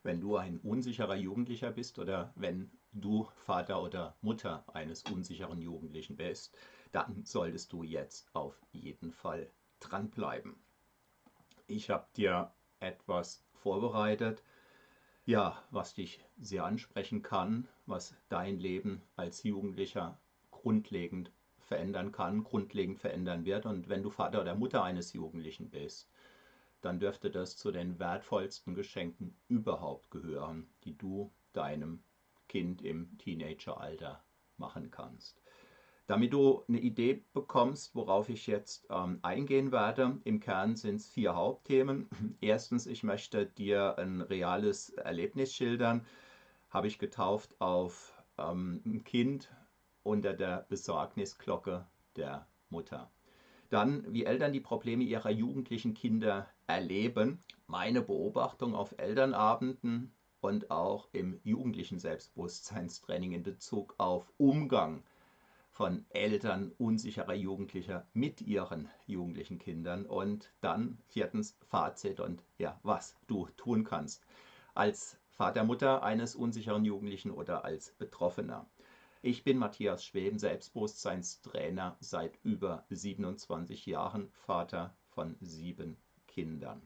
Wenn du ein unsicherer Jugendlicher bist oder wenn du Vater oder Mutter eines unsicheren Jugendlichen bist, dann solltest du jetzt auf jeden Fall dranbleiben. Ich habe dir etwas vorbereitet, ja, was dich sehr ansprechen kann, was dein Leben als Jugendlicher grundlegend verändern kann, grundlegend verändern wird. Und wenn du Vater oder Mutter eines Jugendlichen bist, dann dürfte das zu den wertvollsten Geschenken überhaupt gehören, die du deinem Kind im Teenageralter machen kannst. Damit du eine Idee bekommst, worauf ich jetzt eingehen werde, im Kern sind es 4 Hauptthemen. Erstens, ich möchte dir ein reales Erlebnis schildern, habe ich getauft auf ein Kind unter der Besorgnisglocke der Mutter. Dann, wie Eltern die Probleme ihrer jugendlichen Kinder erleben, meine Beobachtung auf Elternabenden und auch im jugendlichen Selbstbewusstseinstraining in Bezug auf Umgang von Eltern unsicherer Jugendlicher mit ihren jugendlichen Kindern und dann viertens Fazit und ja, was du tun kannst als Vater, Mutter eines unsicheren Jugendlichen oder als Betroffener. Ich bin Matthias Schweben, Selbstbewusstseinstrainer seit über 27 Jahren, Vater von 7 Kindern.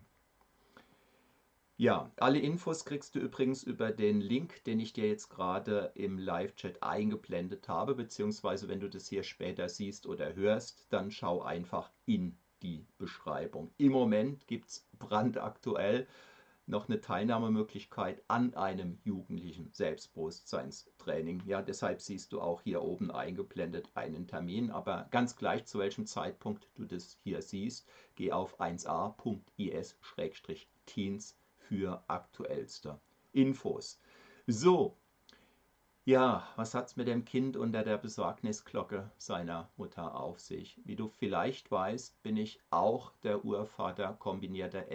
Ja, alle Infos kriegst du übrigens über den Link, den ich dir jetzt gerade im Live-Chat eingeblendet habe, beziehungsweise wenn du das hier später siehst oder hörst, dann schau einfach in die Beschreibung. Im Moment gibt es brandaktuell noch eine Teilnahmemöglichkeit an einem jugendlichen Selbstbewusstseinstraining. Ja, deshalb siehst du auch hier oben eingeblendet einen Termin, aber ganz gleich zu welchem Zeitpunkt du das hier siehst, geh auf 1a.is-teens für aktuellste Infos. So, ja, was hat es mit dem Kind unter der Besorgnisglocke seiner Mutter auf sich? Wie du vielleicht weißt, bin ich auch der Urvater kombinierter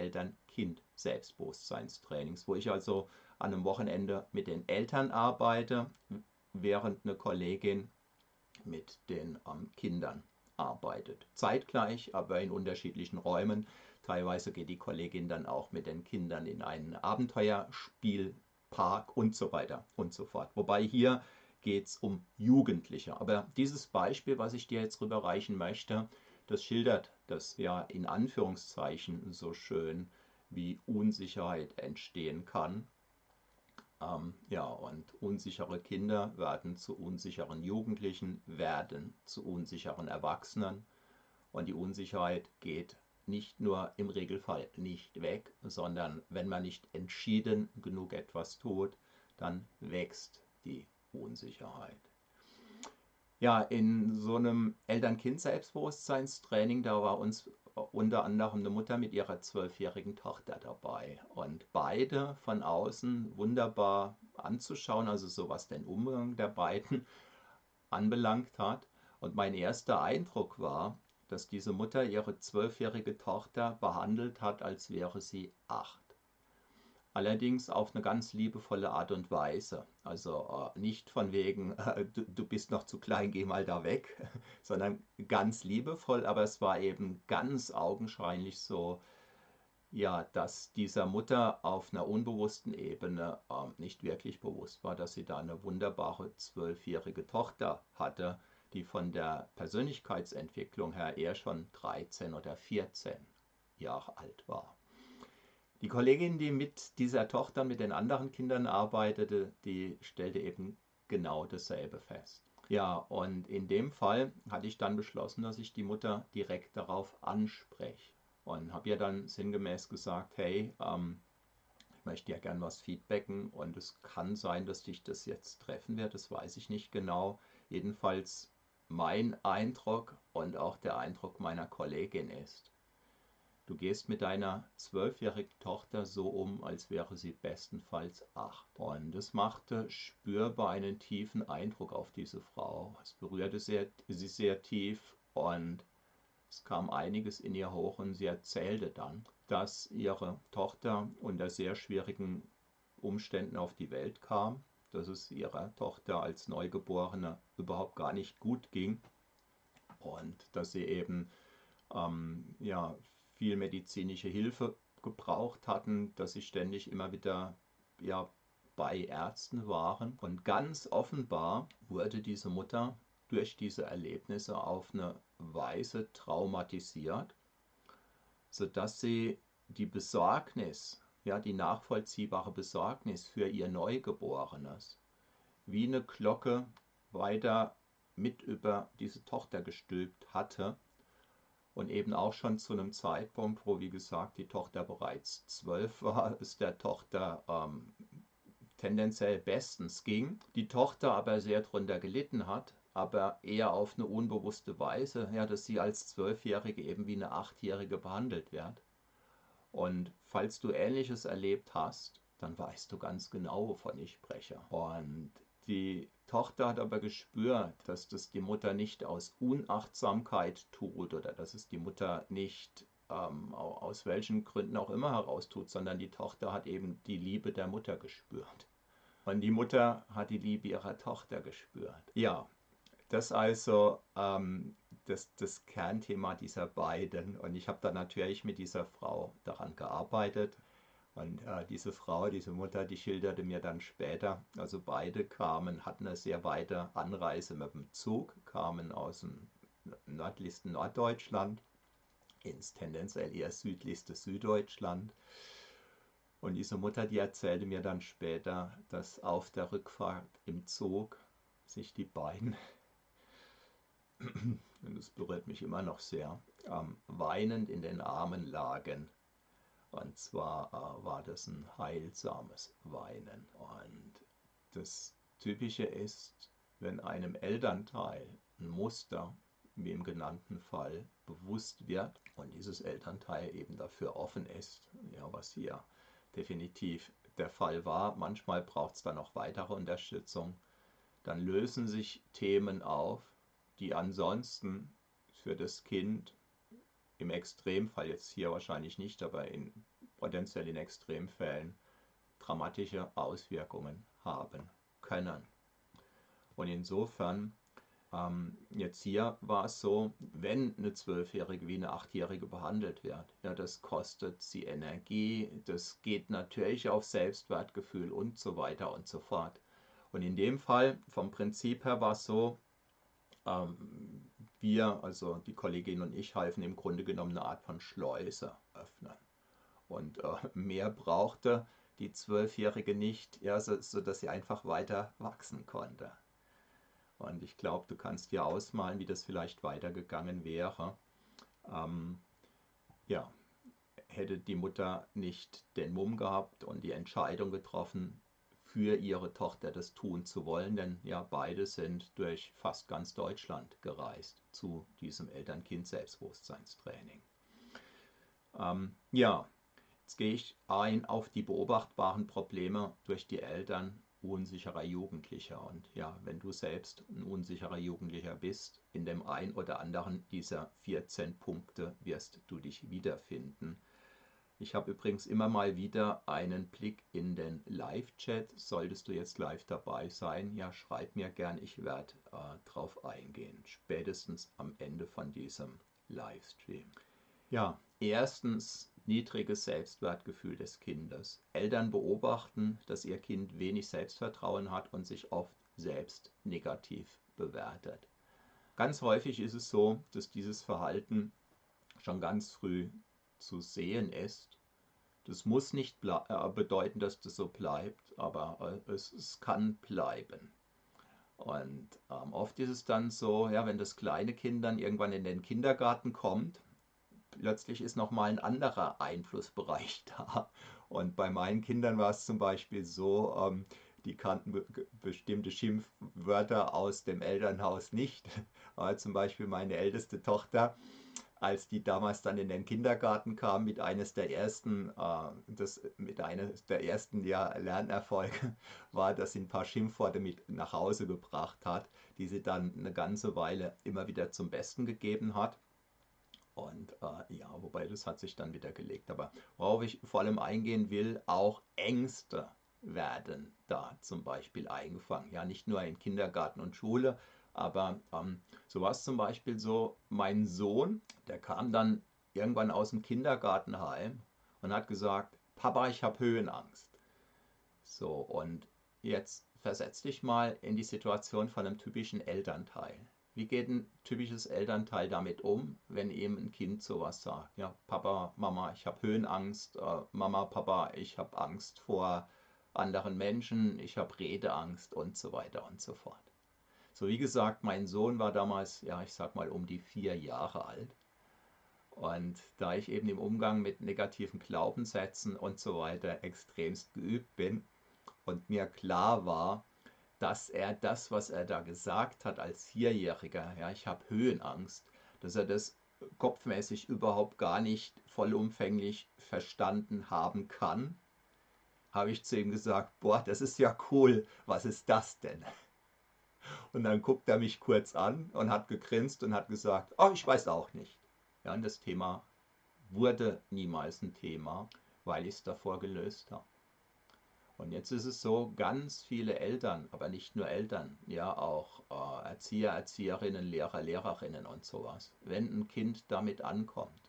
Eltern-Kind-Selbstbewusstseinstrainings, wo ich also an einem Wochenende mit den Eltern arbeite, während eine Kollegin mit den Kindern arbeitet. Zeitgleich, aber in unterschiedlichen Räumen. Teilweise geht die Kollegin dann auch mit den Kindern in einen Abenteuerspielpark und so weiter und so fort. Wobei hier geht es um Jugendliche. Aber dieses Beispiel, was ich dir jetzt rüberreichen möchte, das schildert das ja in Anführungszeichen so schön, wie Unsicherheit entstehen kann. Ja, und unsichere Kinder werden zu unsicheren Jugendlichen, werden zu unsicheren Erwachsenen. Und die Unsicherheit geht nicht nur im Regelfall nicht weg, sondern wenn man nicht entschieden genug etwas tut, dann wächst die Unsicherheit. Ja, in so einem Eltern-Kind-Selbstbewusstseinstraining, da war uns unter anderem eine Mutter mit ihrer 12-jährigen Tochter dabei. Und beide von außen wunderbar anzuschauen, also so was den Umgang der beiden anbelangt hat. Und mein erster Eindruck war, dass diese Mutter ihre 12-jährige Tochter behandelt hat, als wäre sie 8. Allerdings auf eine ganz liebevolle Art und Weise. Also nicht von wegen, du bist noch zu klein, geh mal da weg, sondern ganz liebevoll, aber es war eben ganz augenscheinlich so, ja, dass dieser Mutter auf einer unbewussten Ebene nicht wirklich bewusst war, dass sie da eine wunderbare 12-jährige Tochter hatte, die von der Persönlichkeitsentwicklung her eher schon 13 oder 14 Jahre alt war. Die Kollegin, die mit dieser Tochter, mit den anderen Kindern arbeitete, die stellte eben genau dasselbe fest. Ja, und in dem Fall hatte ich dann beschlossen, dass ich die Mutter direkt darauf anspreche und habe ihr dann sinngemäß gesagt, hey, ich möchte ja gern was feedbacken und es kann sein, dass dich das jetzt treffen wird, das weiß ich nicht genau. Jedenfalls mein Eindruck und auch der Eindruck meiner Kollegin ist, du gehst mit deiner 12-jährigen Tochter so um, als wäre sie bestenfalls 8. Und das machte spürbar einen tiefen Eindruck auf diese Frau. Es berührte sie sehr tief und es kam einiges in ihr hoch und sie erzählte dann, dass ihre Tochter unter sehr schwierigen Umständen auf die Welt kam, dass es ihrer Tochter als Neugeborene überhaupt gar nicht gut ging und dass sie eben ja, viel medizinische Hilfe gebraucht hatten, dass sie ständig immer wieder ja bei Ärzten waren. Und ganz offenbar wurde diese Mutter durch diese Erlebnisse auf eine Weise traumatisiert, sodass sie die Besorgnis, ja, die nachvollziehbare Besorgnis für ihr Neugeborenes wie eine Glocke weiter mit über diese Tochter gestülpt hatte und eben auch schon zu einem Zeitpunkt, wo, wie gesagt, die Tochter bereits 12 war, es der Tochter tendenziell bestens ging, die Tochter aber sehr drunter gelitten hat, aber eher auf eine unbewusste Weise, ja, dass sie als Zwölfjährige eben wie eine Achtjährige behandelt wird. Und falls du Ähnliches erlebt hast, dann weißt du ganz genau, wovon ich spreche. Und die Tochter hat aber gespürt, dass das die Mutter nicht aus Unachtsamkeit tut oder dass es die Mutter nicht aus welchen Gründen auch immer heraus tut, sondern die Tochter hat eben die Liebe der Mutter gespürt. Und die Mutter hat die Liebe ihrer Tochter gespürt. Ja, das also das Kernthema dieser beiden. Und ich habe dann natürlich mit dieser Frau daran gearbeitet. Und diese Frau, diese Mutter, die schilderte mir dann später, also beide hatten eine sehr weite Anreise mit dem Zug, kamen aus dem nördlichsten Norddeutschland ins tendenziell eher südlichste Süddeutschland. Und diese Mutter, die erzählte mir dann später, dass auf der Rückfahrt im Zug sich die beiden, und das berührt mich immer noch sehr, weinend in den Armen lagen. Und zwar war das ein heilsames Weinen. Und das Typische ist, wenn einem Elternteil ein Muster, wie im genannten Fall, bewusst wird und dieses Elternteil eben dafür offen ist, ja, was hier definitiv der Fall war. Manchmal braucht es dann noch weitere Unterstützung. Dann lösen sich Themen auf, die ansonsten für das Kind im Extremfall, jetzt hier wahrscheinlich nicht, aber potenziell in Extremfällen, dramatische Auswirkungen haben können. Und insofern, jetzt hier war es so, wenn eine Zwölfjährige wie eine Achtjährige behandelt wird, ja, das kostet sie Energie, das geht natürlich auf Selbstwertgefühl und so weiter und so fort. Und in dem Fall, vom Prinzip her, war es so, wir, also die Kollegin und ich, halfen im Grunde genommen eine Art von Schleuse öffnen. Und mehr brauchte die Zwölfjährige nicht, ja, sodass sie einfach weiter wachsen konnte. Und ich glaube, du kannst dir ausmalen, wie das vielleicht weitergegangen wäre. Ja, hätte die Mutter nicht den Mumm gehabt und die Entscheidung getroffen, für ihre Tochter das tun zu wollen, denn ja, beide sind durch fast ganz Deutschland gereist zu diesem Eltern-Kind-Selbstbewusstseinstraining. Ja, jetzt gehe ich ein auf die beobachtbaren Probleme durch die Eltern unsicherer Jugendlicher. Und ja, wenn du selbst ein unsicherer Jugendlicher bist, in dem einen oder anderen dieser 14 Punkte wirst du dich wiederfinden. Ich habe übrigens immer mal wieder einen Blick in den Live-Chat. Solltest du jetzt live dabei sein, ja, schreib mir gern, ich werde drauf eingehen, spätestens am Ende von diesem Livestream. Ja, erstens niedriges Selbstwertgefühl des Kindes. Eltern beobachten, dass ihr Kind wenig Selbstvertrauen hat und sich oft selbst negativ bewertet. Ganz häufig ist es so, dass dieses Verhalten schon ganz früh zu sehen ist. Das muss nicht bedeuten, dass das so bleibt, aber es kann bleiben. Und oft ist es dann so, ja, wenn das kleine Kind dann irgendwann in den Kindergarten kommt, plötzlich ist nochmal ein anderer Einflussbereich da. Und bei meinen Kindern war es zum Beispiel so, die kannten bestimmte Schimpfwörter aus dem Elternhaus nicht. Aber zum Beispiel meine älteste Tochter, als die damals dann in den Kindergarten kam, mit eines der ersten Lernerfolge war, dass sie ein paar Schimpfworte mit nach Hause gebracht hat, die sie dann eine ganze Weile immer wieder zum Besten gegeben hat. Und ja, wobei das hat sich dann wieder gelegt. Aber worauf ich vor allem eingehen will, auch Ängste werden da zum Beispiel eingefangen. Ja, nicht nur in Kindergarten und Schule, aber so war es zum Beispiel so, mein Sohn, der kam dann irgendwann aus dem Kindergarten heim und hat gesagt, Papa, ich habe Höhenangst. So, und jetzt versetz dich mal in die Situation von einem typischen Elternteil. Wie geht ein typisches Elternteil damit um, wenn ihm ein Kind sowas sagt? Ja, Papa, Mama, ich habe Höhenangst. Mama, Papa, ich habe Angst vor anderen Menschen. Ich habe Redeangst und so weiter und so fort. So, wie gesagt, mein Sohn war damals, ja, ich sag mal um die 4 Jahre alt. Und da ich eben im Umgang mit negativen Glaubenssätzen und so weiter extremst geübt bin und mir klar war, dass er das, was er da gesagt hat als Vierjähriger, ja, ich habe Höhenangst, dass er das kopfmäßig überhaupt gar nicht vollumfänglich verstanden haben kann, habe ich zu ihm gesagt, boah, das ist ja cool, was ist das denn? Und dann guckt er mich kurz an und hat gegrinst und hat gesagt, oh, ich weiß auch nicht. Ja, und das Thema wurde niemals ein Thema, weil ich es davor gelöst habe. Und jetzt ist es so, ganz viele Eltern, aber nicht nur Eltern, ja auch Erzieher, Erzieherinnen, Lehrer, Lehrerinnen und sowas, wenn ein Kind damit ankommt,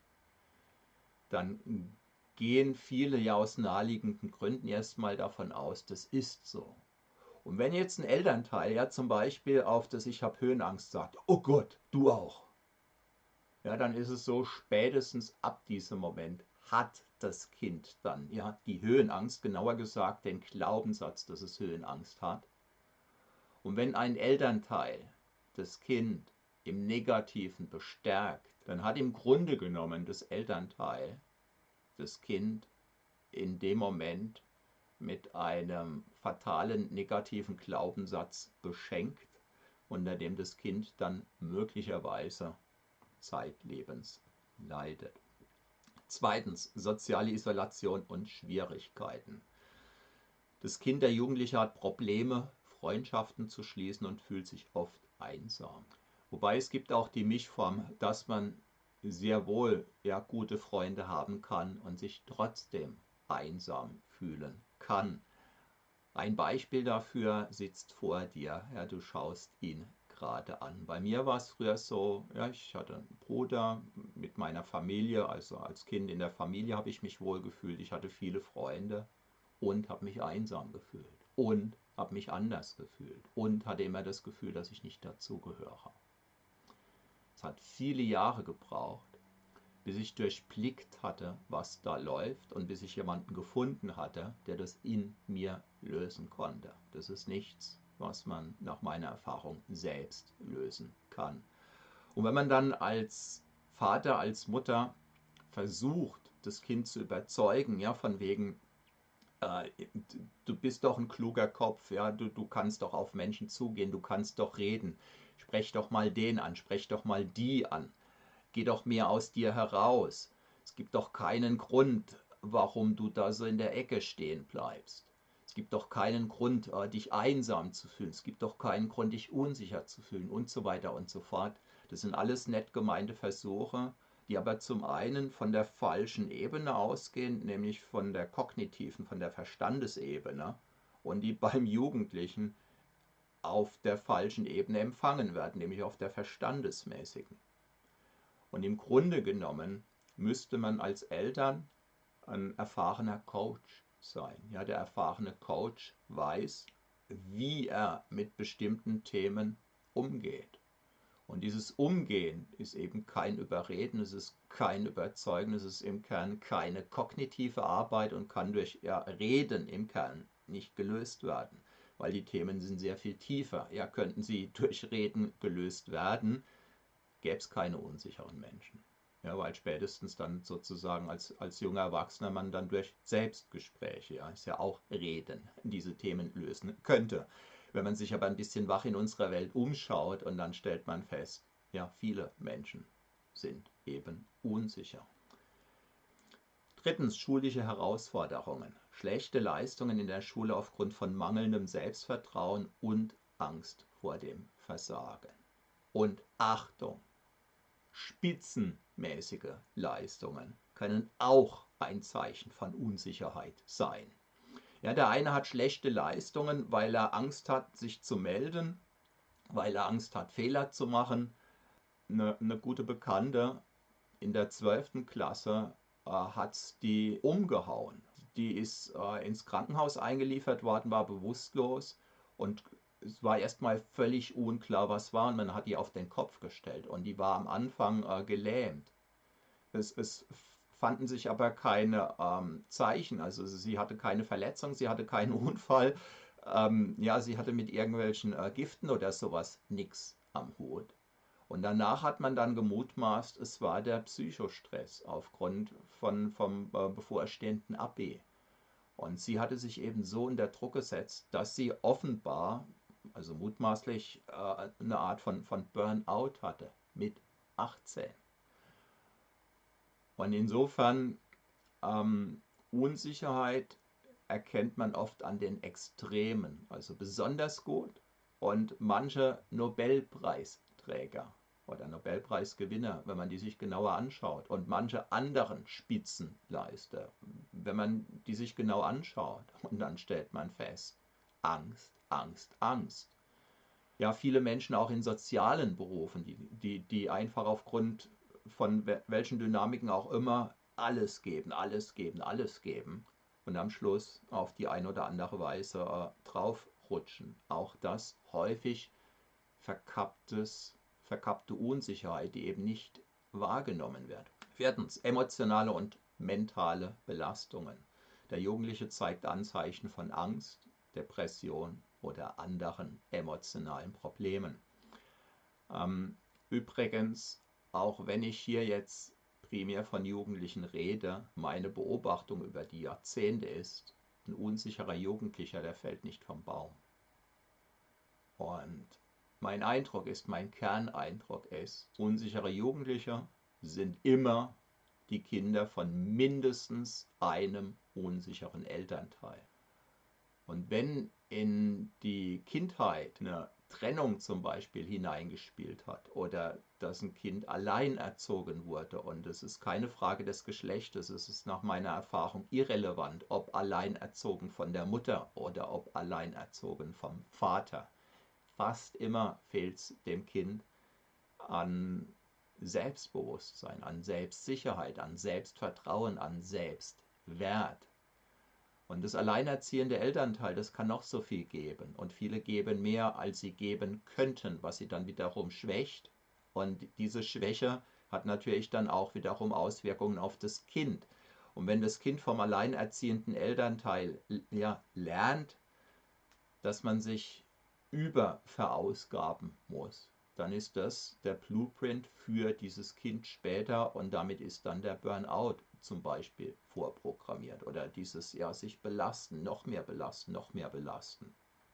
dann gehen viele ja aus naheliegenden Gründen erstmal davon aus, das ist so. Und wenn jetzt ein Elternteil ja zum Beispiel auf das Ich habe Höhenangst sagt, oh Gott, du auch, ja, dann ist es so, spätestens ab diesem Moment hat das Kind dann ja die Höhenangst, genauer gesagt den Glaubenssatz, dass es Höhenangst hat. Und wenn ein Elternteil das Kind im Negativen bestärkt, dann hat im Grunde genommen das Elternteil das Kind in dem Moment mit einem fatalen negativen Glaubenssatz beschenkt, unter dem das Kind dann möglicherweise zeitlebens leidet. Zweitens, soziale Isolation und Schwierigkeiten. Das Kind, der Jugendliche hat Probleme, Freundschaften zu schließen und fühlt sich oft einsam. Wobei es gibt auch die Mischform, dass man sehr wohl ja, gute Freunde haben kann und sich trotzdem einsam fühlen kann. Ein Beispiel dafür sitzt vor dir, ja, du schaust ihn gerade an. Bei mir war es früher so, ja, ich hatte einen Bruder mit meiner Familie, also als Kind in der Familie habe ich mich wohl gefühlt, ich hatte viele Freunde und habe mich einsam gefühlt und habe mich anders gefühlt und hatte immer das Gefühl, dass ich nicht dazugehöre. Es hat viele Jahre gebraucht, bis ich durchblickt hatte, was da läuft und bis ich jemanden gefunden hatte, der das in mir lösen konnte. Das ist nichts, was man nach meiner Erfahrung selbst lösen kann. Und wenn man dann als Vater, als Mutter versucht, das Kind zu überzeugen, ja, von wegen, äh, du bist doch ein kluger Kopf, ja, du kannst doch auf Menschen zugehen, du kannst doch reden, sprech doch mal den an, sprech doch mal die an. Geh doch mehr aus dir heraus. Es gibt doch keinen Grund, warum du da so in der Ecke stehen bleibst. Es gibt doch keinen Grund, dich einsam zu fühlen. Es gibt doch keinen Grund, dich unsicher zu fühlen und so weiter und so fort. Das sind alles nett gemeinte Versuche, die aber zum einen von der falschen Ebene ausgehen, nämlich von der kognitiven, von der Verstandesebene, und die beim Jugendlichen auf der falschen Ebene empfangen werden, nämlich auf der verstandesmäßigen. Und im Grunde genommen müsste man als Eltern ein erfahrener Coach sein. Ja, der erfahrene Coach weiß, wie er mit bestimmten Themen umgeht. Und dieses Umgehen ist eben kein Überreden, es ist kein Überzeugen, es ist im Kern keine kognitive Arbeit und kann durch Reden im Kern nicht gelöst werden, weil die Themen sind sehr viel tiefer. Ja, könnten sie durch Reden gelöst werden, gäbe es keine unsicheren Menschen. Ja, weil spätestens dann sozusagen als junger Erwachsener man dann durch Selbstgespräche, ja, ist ja auch Reden, diese Themen lösen könnte. Wenn man sich aber ein bisschen wach in unserer Welt umschaut und dann stellt man fest, ja, viele Menschen sind eben unsicher. Drittens, schulische Herausforderungen. Schlechte Leistungen in der Schule aufgrund von mangelndem Selbstvertrauen und Angst vor dem Versagen. Und Achtung, spitzenmäßige Leistungen können auch ein Zeichen von Unsicherheit sein. Ja, der eine hat schlechte Leistungen, weil er Angst hat, sich zu melden, weil er Angst hat, Fehler zu machen. Eine gute Bekannte in der 12. Klasse hat die umgehauen. die ist ins Krankenhaus eingeliefert worden, war bewusstlos und es war erstmal völlig unklar, was war, und man hat die auf den Kopf gestellt und die war am Anfang gelähmt. Es fanden sich aber keine Zeichen, also sie hatte keine Verletzung, sie hatte keinen Unfall, ja, sie hatte mit irgendwelchen Giften oder sowas nichts am Hut. Und danach hat man dann gemutmaßt, es war der Psychostress aufgrund vom bevorstehenden AB. Und sie hatte sich eben so unter Druck gesetzt, dass sie offenbar, also mutmaßlich, eine Art von Burnout hatte mit 18. Und insofern, Unsicherheit erkennt man oft an den Extremen, also besonders gut. Und manche Nobelpreisträger oder Nobelpreisgewinner, wenn man die sich genauer anschaut, und manche anderen Spitzenleister, wenn man die sich genau anschaut, und dann stellt man fest, Angst, Angst, Angst. Ja, viele Menschen auch in sozialen Berufen, die einfach aufgrund von welchen Dynamiken auch immer alles geben, alles geben, alles geben und am Schluss auf die eine oder andere Weise draufrutschen. Auch das häufig verkappte Unsicherheit, die eben nicht wahrgenommen wird. Viertens, emotionale und mentale Belastungen. Der Jugendliche zeigt Anzeichen von Angst, Depression oder anderen emotionalen Problemen. Übrigens, auch wenn ich hier jetzt primär von Jugendlichen rede, meine Beobachtung über die Jahrzehnte ist, ein unsicherer Jugendlicher, der fällt nicht vom Baum. Und mein Eindruck ist, mein Kerneindruck ist, unsichere Jugendliche sind immer die Kinder von mindestens einem unsicheren Elternteil. Und wenn in die Kindheit eine Trennung zum Beispiel hineingespielt hat oder dass ein Kind allein erzogen wurde, und es ist keine Frage des Geschlechtes, es ist nach meiner Erfahrung irrelevant, ob allein erzogen von der Mutter oder ob allein erzogen vom Vater. Fast immer fehlt es dem Kind an Selbstbewusstsein, an Selbstsicherheit, an Selbstvertrauen, an Selbstwert. Und das alleinerziehende Elternteil, das kann noch so viel geben. Und viele geben mehr, als sie geben könnten, was sie dann wiederum schwächt. Und diese Schwäche hat natürlich dann auch wiederum Auswirkungen auf das Kind. Und wenn das Kind vom alleinerziehenden Elternteil lernt, dass man sich überverausgaben muss, dann ist das der Blueprint für dieses Kind später und damit ist dann der Burnout zum Beispiel vorprogrammiert oder dieses sich belasten, noch mehr belasten, noch mehr belasten.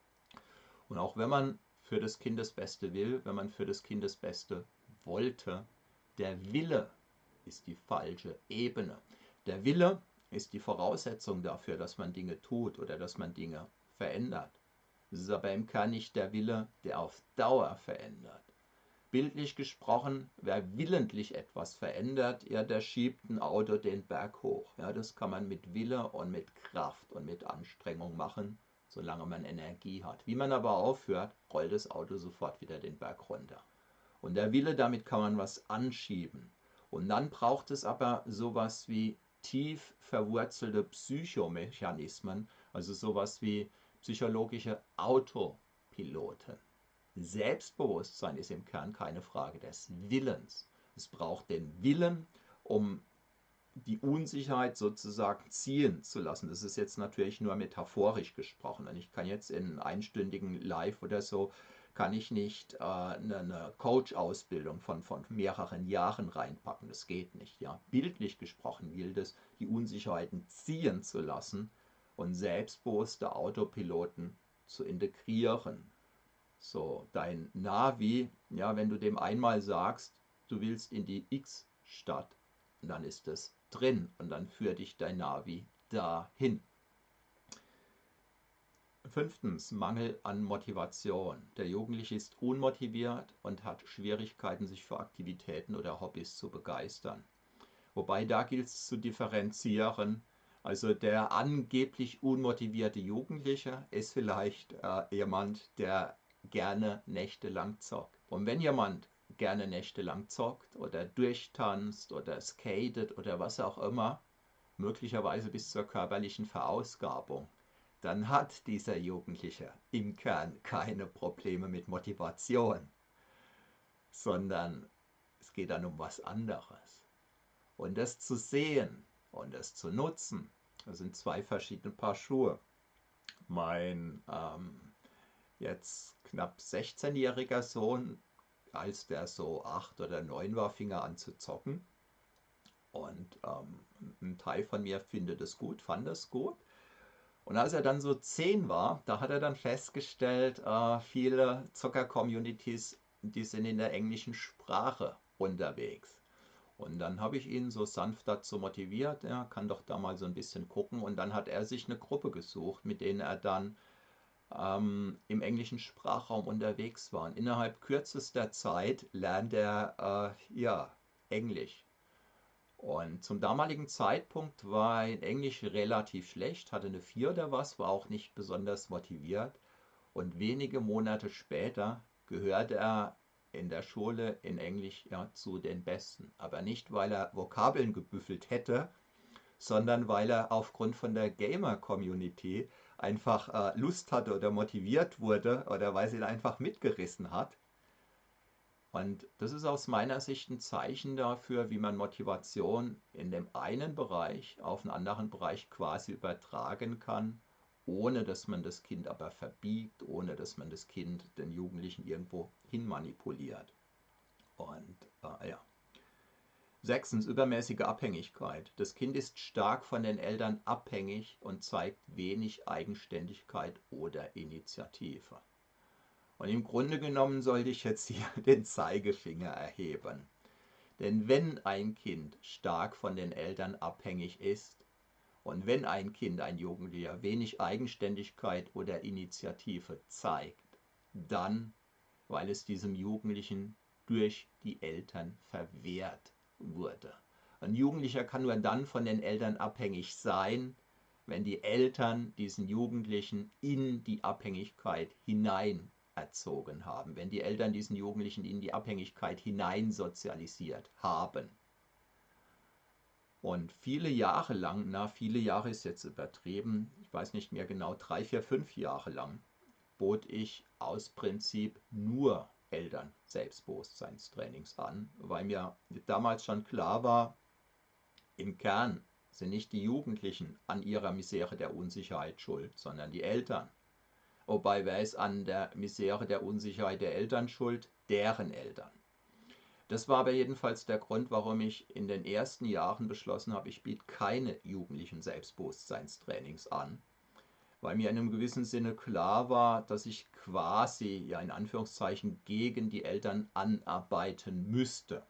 Und auch wenn man für das Kind das Beste will, wenn man für das Kind das Beste wollte, der Wille ist die falsche Ebene. Der Wille ist die Voraussetzung dafür, dass man Dinge tut oder dass man Dinge verändert. Es ist aber im Kern nicht der Wille, der auf Dauer verändert. Bildlich gesprochen, wer willentlich etwas verändert, der schiebt ein Auto den Berg hoch. Ja, das kann man mit Wille und mit Kraft und mit Anstrengung machen, solange man Energie hat. Wie man aber aufhört, rollt das Auto sofort wieder den Berg runter. Und der Wille, damit kann man was anschieben. Und dann braucht es aber sowas wie tief verwurzelte Psychomechanismen, also sowas wie psychologische Autopiloten. Selbstbewusstsein ist im Kern keine Frage des Willens. Es braucht den Willen, um die Unsicherheit sozusagen ziehen zu lassen. Das ist jetzt natürlich nur metaphorisch gesprochen. Und ich kann jetzt in einstündigen Live oder so, kann ich nicht eine Coach-Ausbildung von mehreren Jahren reinpacken. Das geht nicht. Ja. Bildlich gesprochen gilt es, die Unsicherheiten ziehen zu lassen und selbstbewusste Autopiloten zu integrieren. So, dein Navi, ja, wenn du dem einmal sagst, du willst in die X-Stadt, dann ist es drin und dann führt dich dein Navi dahin. Fünftens, Mangel an Motivation. Der Jugendliche ist unmotiviert und hat Schwierigkeiten, sich für Aktivitäten oder Hobbys zu begeistern. Wobei da gilt es zu differenzieren. Also der angeblich unmotivierte Jugendliche ist vielleicht jemand, der gerne nächtelang zockt. Und wenn jemand gerne nächtelang zockt oder durchtanzt oder skatet oder was auch immer, möglicherweise bis zur körperlichen Verausgabung, dann hat dieser Jugendliche im Kern keine Probleme mit Motivation, sondern es geht dann um was anderes. Und das zu sehen und das zu nutzen, das sind zwei verschiedene Paar Schuhe. Mein jetzt knapp 16-jähriger Sohn, als der so 8 oder 9 war, fing er an zu zocken. Und ein Teil von mir findet es gut, fand es gut. Und als er dann so 10 war, da hat er dann festgestellt, viele Zocker-Communities, die sind in der englischen Sprache unterwegs. Und dann habe ich ihn so sanft dazu motiviert, er kann doch da mal so ein bisschen gucken. Und dann hat er sich eine Gruppe gesucht, mit denen er dann im englischen Sprachraum unterwegs war. Und innerhalb kürzester Zeit lernt er ja Englisch. Und zum damaligen Zeitpunkt war er in Englisch relativ schlecht, hatte eine 4 oder was, war auch nicht besonders motiviert. Und wenige Monate später gehörte er in der Schule in Englisch ja zu den Besten. Aber nicht, weil er Vokabeln gebüffelt hätte, sondern weil er aufgrund von der Gamer-Community einfach Lust hatte oder motiviert wurde oder weil sie ihn einfach mitgerissen hat. Und das ist aus meiner Sicht ein Zeichen dafür, wie man Motivation in dem einen Bereich auf einen anderen Bereich quasi übertragen kann, ohne dass man das Kind aber verbiegt, ohne dass man das Kind, den Jugendlichen irgendwo hin manipuliert. Und ja. 6. Übermäßige Abhängigkeit. Das Kind ist stark von den Eltern abhängig und zeigt wenig Eigenständigkeit oder Initiative. Und im Grunde genommen sollte ich jetzt hier den Zeigefinger erheben. Denn wenn ein Kind stark von den Eltern abhängig ist und wenn ein Kind, ein Jugendlicher, wenig Eigenständigkeit oder Initiative zeigt, dann, weil es diesem Jugendlichen durch die Eltern verwehrt wurde. Ein Jugendlicher kann nur dann von den Eltern abhängig sein, wenn die Eltern diesen Jugendlichen in die Abhängigkeit hinein erzogen haben, wenn die Eltern diesen Jugendlichen in die Abhängigkeit hinein sozialisiert haben. Und viele Jahre lang, viele Jahre ist jetzt übertrieben, ich weiß nicht mehr genau, 3, 4, 5 Jahre lang, bot ich aus Prinzip nur Eltern Selbstbewusstseinstrainings an, weil mir damals schon klar war, im Kern sind nicht die Jugendlichen an ihrer Misere der Unsicherheit schuld, sondern die Eltern. Wobei, wer ist an der Misere der Unsicherheit der Eltern schuld? Deren Eltern. Das war aber jedenfalls der Grund, warum ich in den ersten Jahren beschlossen habe, ich biete keine jugendlichen Selbstbewusstseinstrainings an, weil mir in einem gewissen Sinne klar war, dass ich quasi, ja in Anführungszeichen, gegen die Eltern anarbeiten müsste.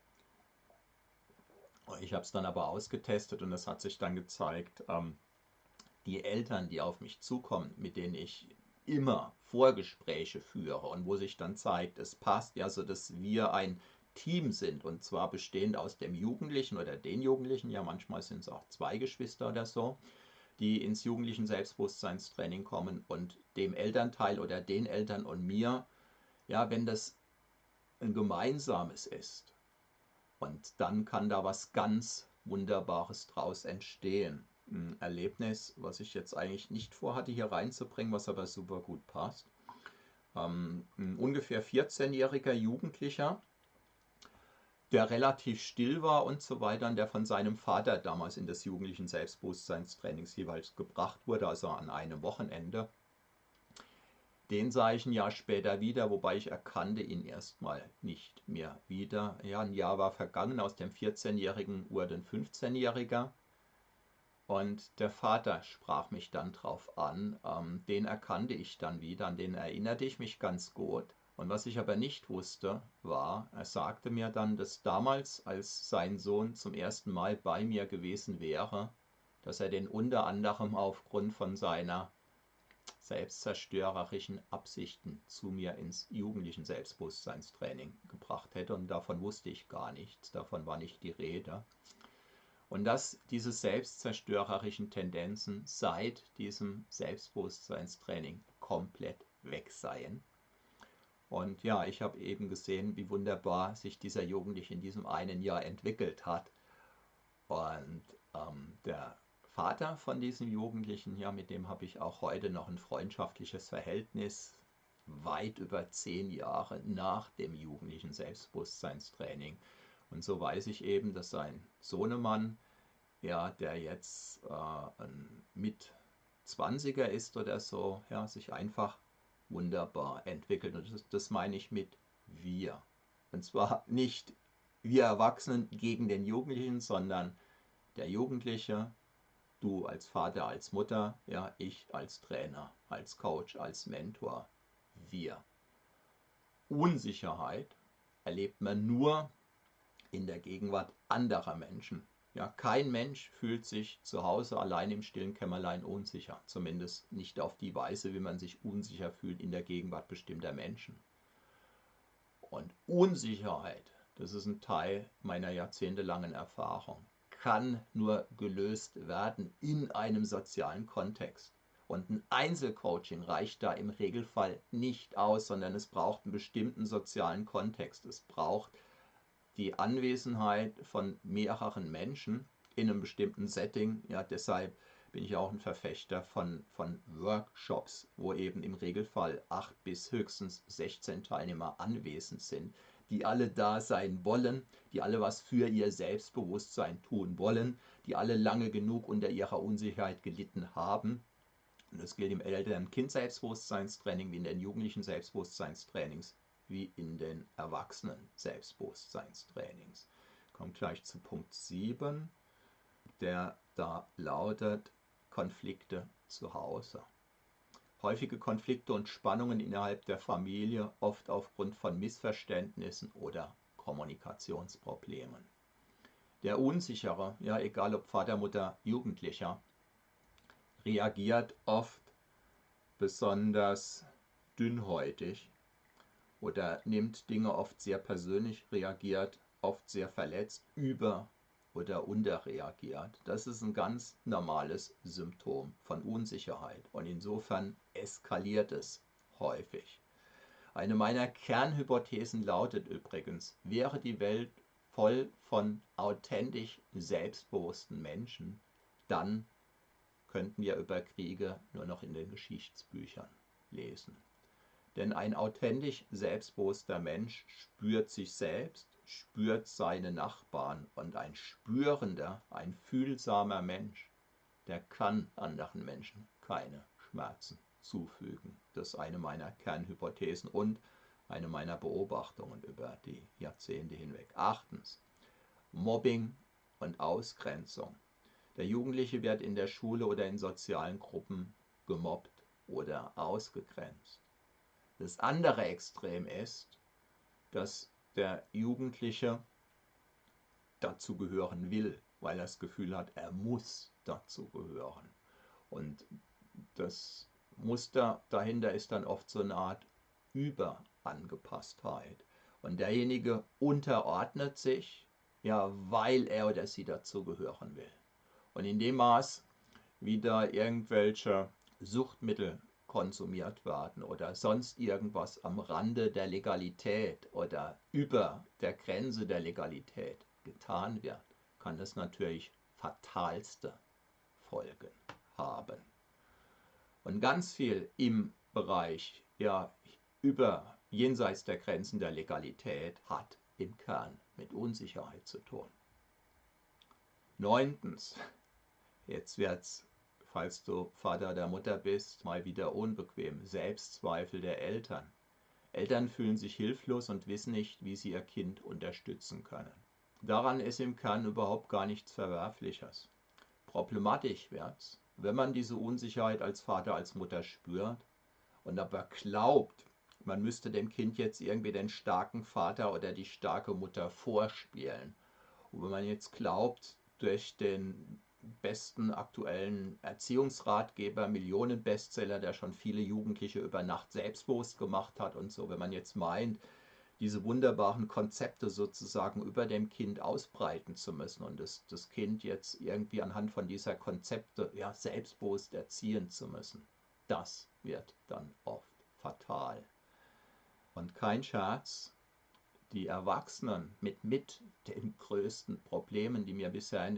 Ich habe es dann aber ausgetestet und es hat sich dann gezeigt, die Eltern, die auf mich zukommen, mit denen ich immer Vorgespräche führe und wo sich dann zeigt, es passt ja so, dass wir ein Team sind und zwar bestehend aus dem Jugendlichen oder den Jugendlichen, ja manchmal sind es auch 2 Geschwister oder so, die ins jugendlichen Selbstbewusstseinstraining kommen und dem Elternteil oder den Eltern und mir, ja, wenn das ein gemeinsames ist und dann kann da was ganz Wunderbares draus entstehen. Ein Erlebnis, was ich jetzt eigentlich nicht vorhatte hier reinzubringen, was aber super gut passt. Ein ungefähr 14-jähriger Jugendlicher, der relativ still war und so weiter, und der von seinem Vater damals in das jugendlichen Selbstbewusstseinstrainings jeweils gebracht wurde, also an einem Wochenende. Den sah ich ein Jahr später wieder, wobei ich erkannte ihn erstmal nicht mehr wieder. Ja, ein Jahr war vergangen, aus dem 14-Jährigen wurde ein 15-Jähriger. Und der Vater sprach mich dann drauf an, den erkannte ich dann wieder, an den erinnerte ich mich ganz gut. Und was ich aber nicht wusste, war, er sagte mir dann, dass damals, als sein Sohn zum ersten Mal bei mir gewesen wäre, dass er den unter anderem aufgrund von seiner selbstzerstörerischen Absichten zu mir ins jugendlichen Selbstbewusstseinstraining gebracht hätte. Und davon wusste ich gar nichts, davon war nicht die Rede. Und dass diese selbstzerstörerischen Tendenzen seit diesem Selbstbewusstseinstraining komplett weg seien. Und ja, ich habe eben gesehen, wie wunderbar sich dieser Jugendliche in diesem einen Jahr entwickelt hat. Und der Vater von diesem Jugendlichen, ja, mit dem habe ich auch heute noch ein freundschaftliches Verhältnis, weit über 10 Jahre nach dem jugendlichen Selbstbewusstseinstraining. Und so weiß ich eben, dass sein Sohnemann, ja, der jetzt ein Mit-20er ist oder so, ja, sich einfach wunderbar entwickelt. Und das meine ich mit wir. Und zwar nicht wir Erwachsenen gegen den Jugendlichen, sondern der Jugendliche, du als Vater, als Mutter, ja, ich als Trainer, als Coach, als Mentor, wir. Unsicherheit erlebt man nur in der Gegenwart anderer Menschen. Ja, kein Mensch fühlt sich zu Hause allein im stillen Kämmerlein unsicher. Zumindest nicht auf die Weise, wie man sich unsicher fühlt in der Gegenwart bestimmter Menschen. Und Unsicherheit, das ist ein Teil meiner jahrzehntelangen Erfahrung, kann nur gelöst werden in einem sozialen Kontext. Und ein Einzelcoaching reicht da im Regelfall nicht aus, sondern es braucht einen bestimmten sozialen Kontext. Es braucht die Anwesenheit von mehreren Menschen in einem bestimmten Setting. Ja, deshalb bin ich auch ein Verfechter von Workshops, wo eben im Regelfall 8 bis höchstens 16 Teilnehmer anwesend sind, die alle da sein wollen, die alle was für ihr Selbstbewusstsein tun wollen, die alle lange genug unter ihrer Unsicherheit gelitten haben. Und das gilt im Eltern-Kind-Selbstbewusstseinstraining wie in den jugendlichen Selbstbewusstseinstrainings wie in den Erwachsenen-Selbstbewusstseinstrainings. Kommt gleich zu Punkt 7, der da lautet Konflikte zu Hause. Häufige Konflikte und Spannungen innerhalb der Familie, oft aufgrund von Missverständnissen oder Kommunikationsproblemen. Der Unsichere, ja egal ob Vater, Mutter, Jugendlicher, reagiert oft besonders dünnhäutig oder nimmt Dinge oft sehr persönlich, reagiert oft sehr verletzt, über- oder unterreagiert. Das ist ein ganz normales Symptom von Unsicherheit und insofern eskaliert es häufig. Eine meiner Kernhypothesen lautet übrigens, wäre die Welt voll von authentisch selbstbewussten Menschen, dann könnten wir über Kriege nur noch in den Geschichtsbüchern lesen. Denn ein authentisch selbstbewusster Mensch spürt sich selbst, spürt seine Nachbarn und ein spürender, ein fühlsamer Mensch, der kann anderen Menschen keine Schmerzen zufügen. Das ist eine meiner Kernhypothesen und eine meiner Beobachtungen über die Jahrzehnte hinweg. 8. Mobbing und Ausgrenzung. Der Jugendliche wird in der Schule oder in sozialen Gruppen gemobbt oder ausgegrenzt. Das andere Extrem ist, dass der Jugendliche dazugehören will, weil er das Gefühl hat, er muss dazugehören. Und das Muster dahinter ist dann oft so eine Art Überangepasstheit. Und derjenige unterordnet sich, ja, weil er oder sie dazugehören will. Und in dem Maß, wie da irgendwelche Suchtmittel konsumiert werden oder sonst irgendwas am Rande der Legalität oder über der Grenze der Legalität getan wird, kann das natürlich fatalste Folgen haben. Und ganz viel im Bereich, ja, über jenseits der Grenzen der Legalität hat im Kern mit Unsicherheit zu tun. 9. Jetzt wird's, falls du Vater oder Mutter bist, mal wieder unbequem. Selbstzweifel der Eltern. Eltern fühlen sich hilflos und wissen nicht, wie sie ihr Kind unterstützen können. Daran ist im Kern überhaupt gar nichts Verwerfliches. Problematisch wird's, wenn man diese Unsicherheit als Vater, als Mutter spürt und aber glaubt, man müsste dem Kind jetzt irgendwie den starken Vater oder die starke Mutter vorspielen. Und wenn man jetzt glaubt, durch den besten aktuellen Erziehungsratgeber, Millionenbestseller, der schon viele Jugendliche über Nacht selbstbewusst gemacht hat und so, wenn man jetzt meint, diese wunderbaren Konzepte sozusagen über dem Kind ausbreiten zu müssen und das Kind jetzt irgendwie anhand von dieser Konzepte ja, selbstbewusst erziehen zu müssen, das wird dann oft fatal. Und kein Scherz, die Erwachsenen mit den größten Problemen, die mir bisher in den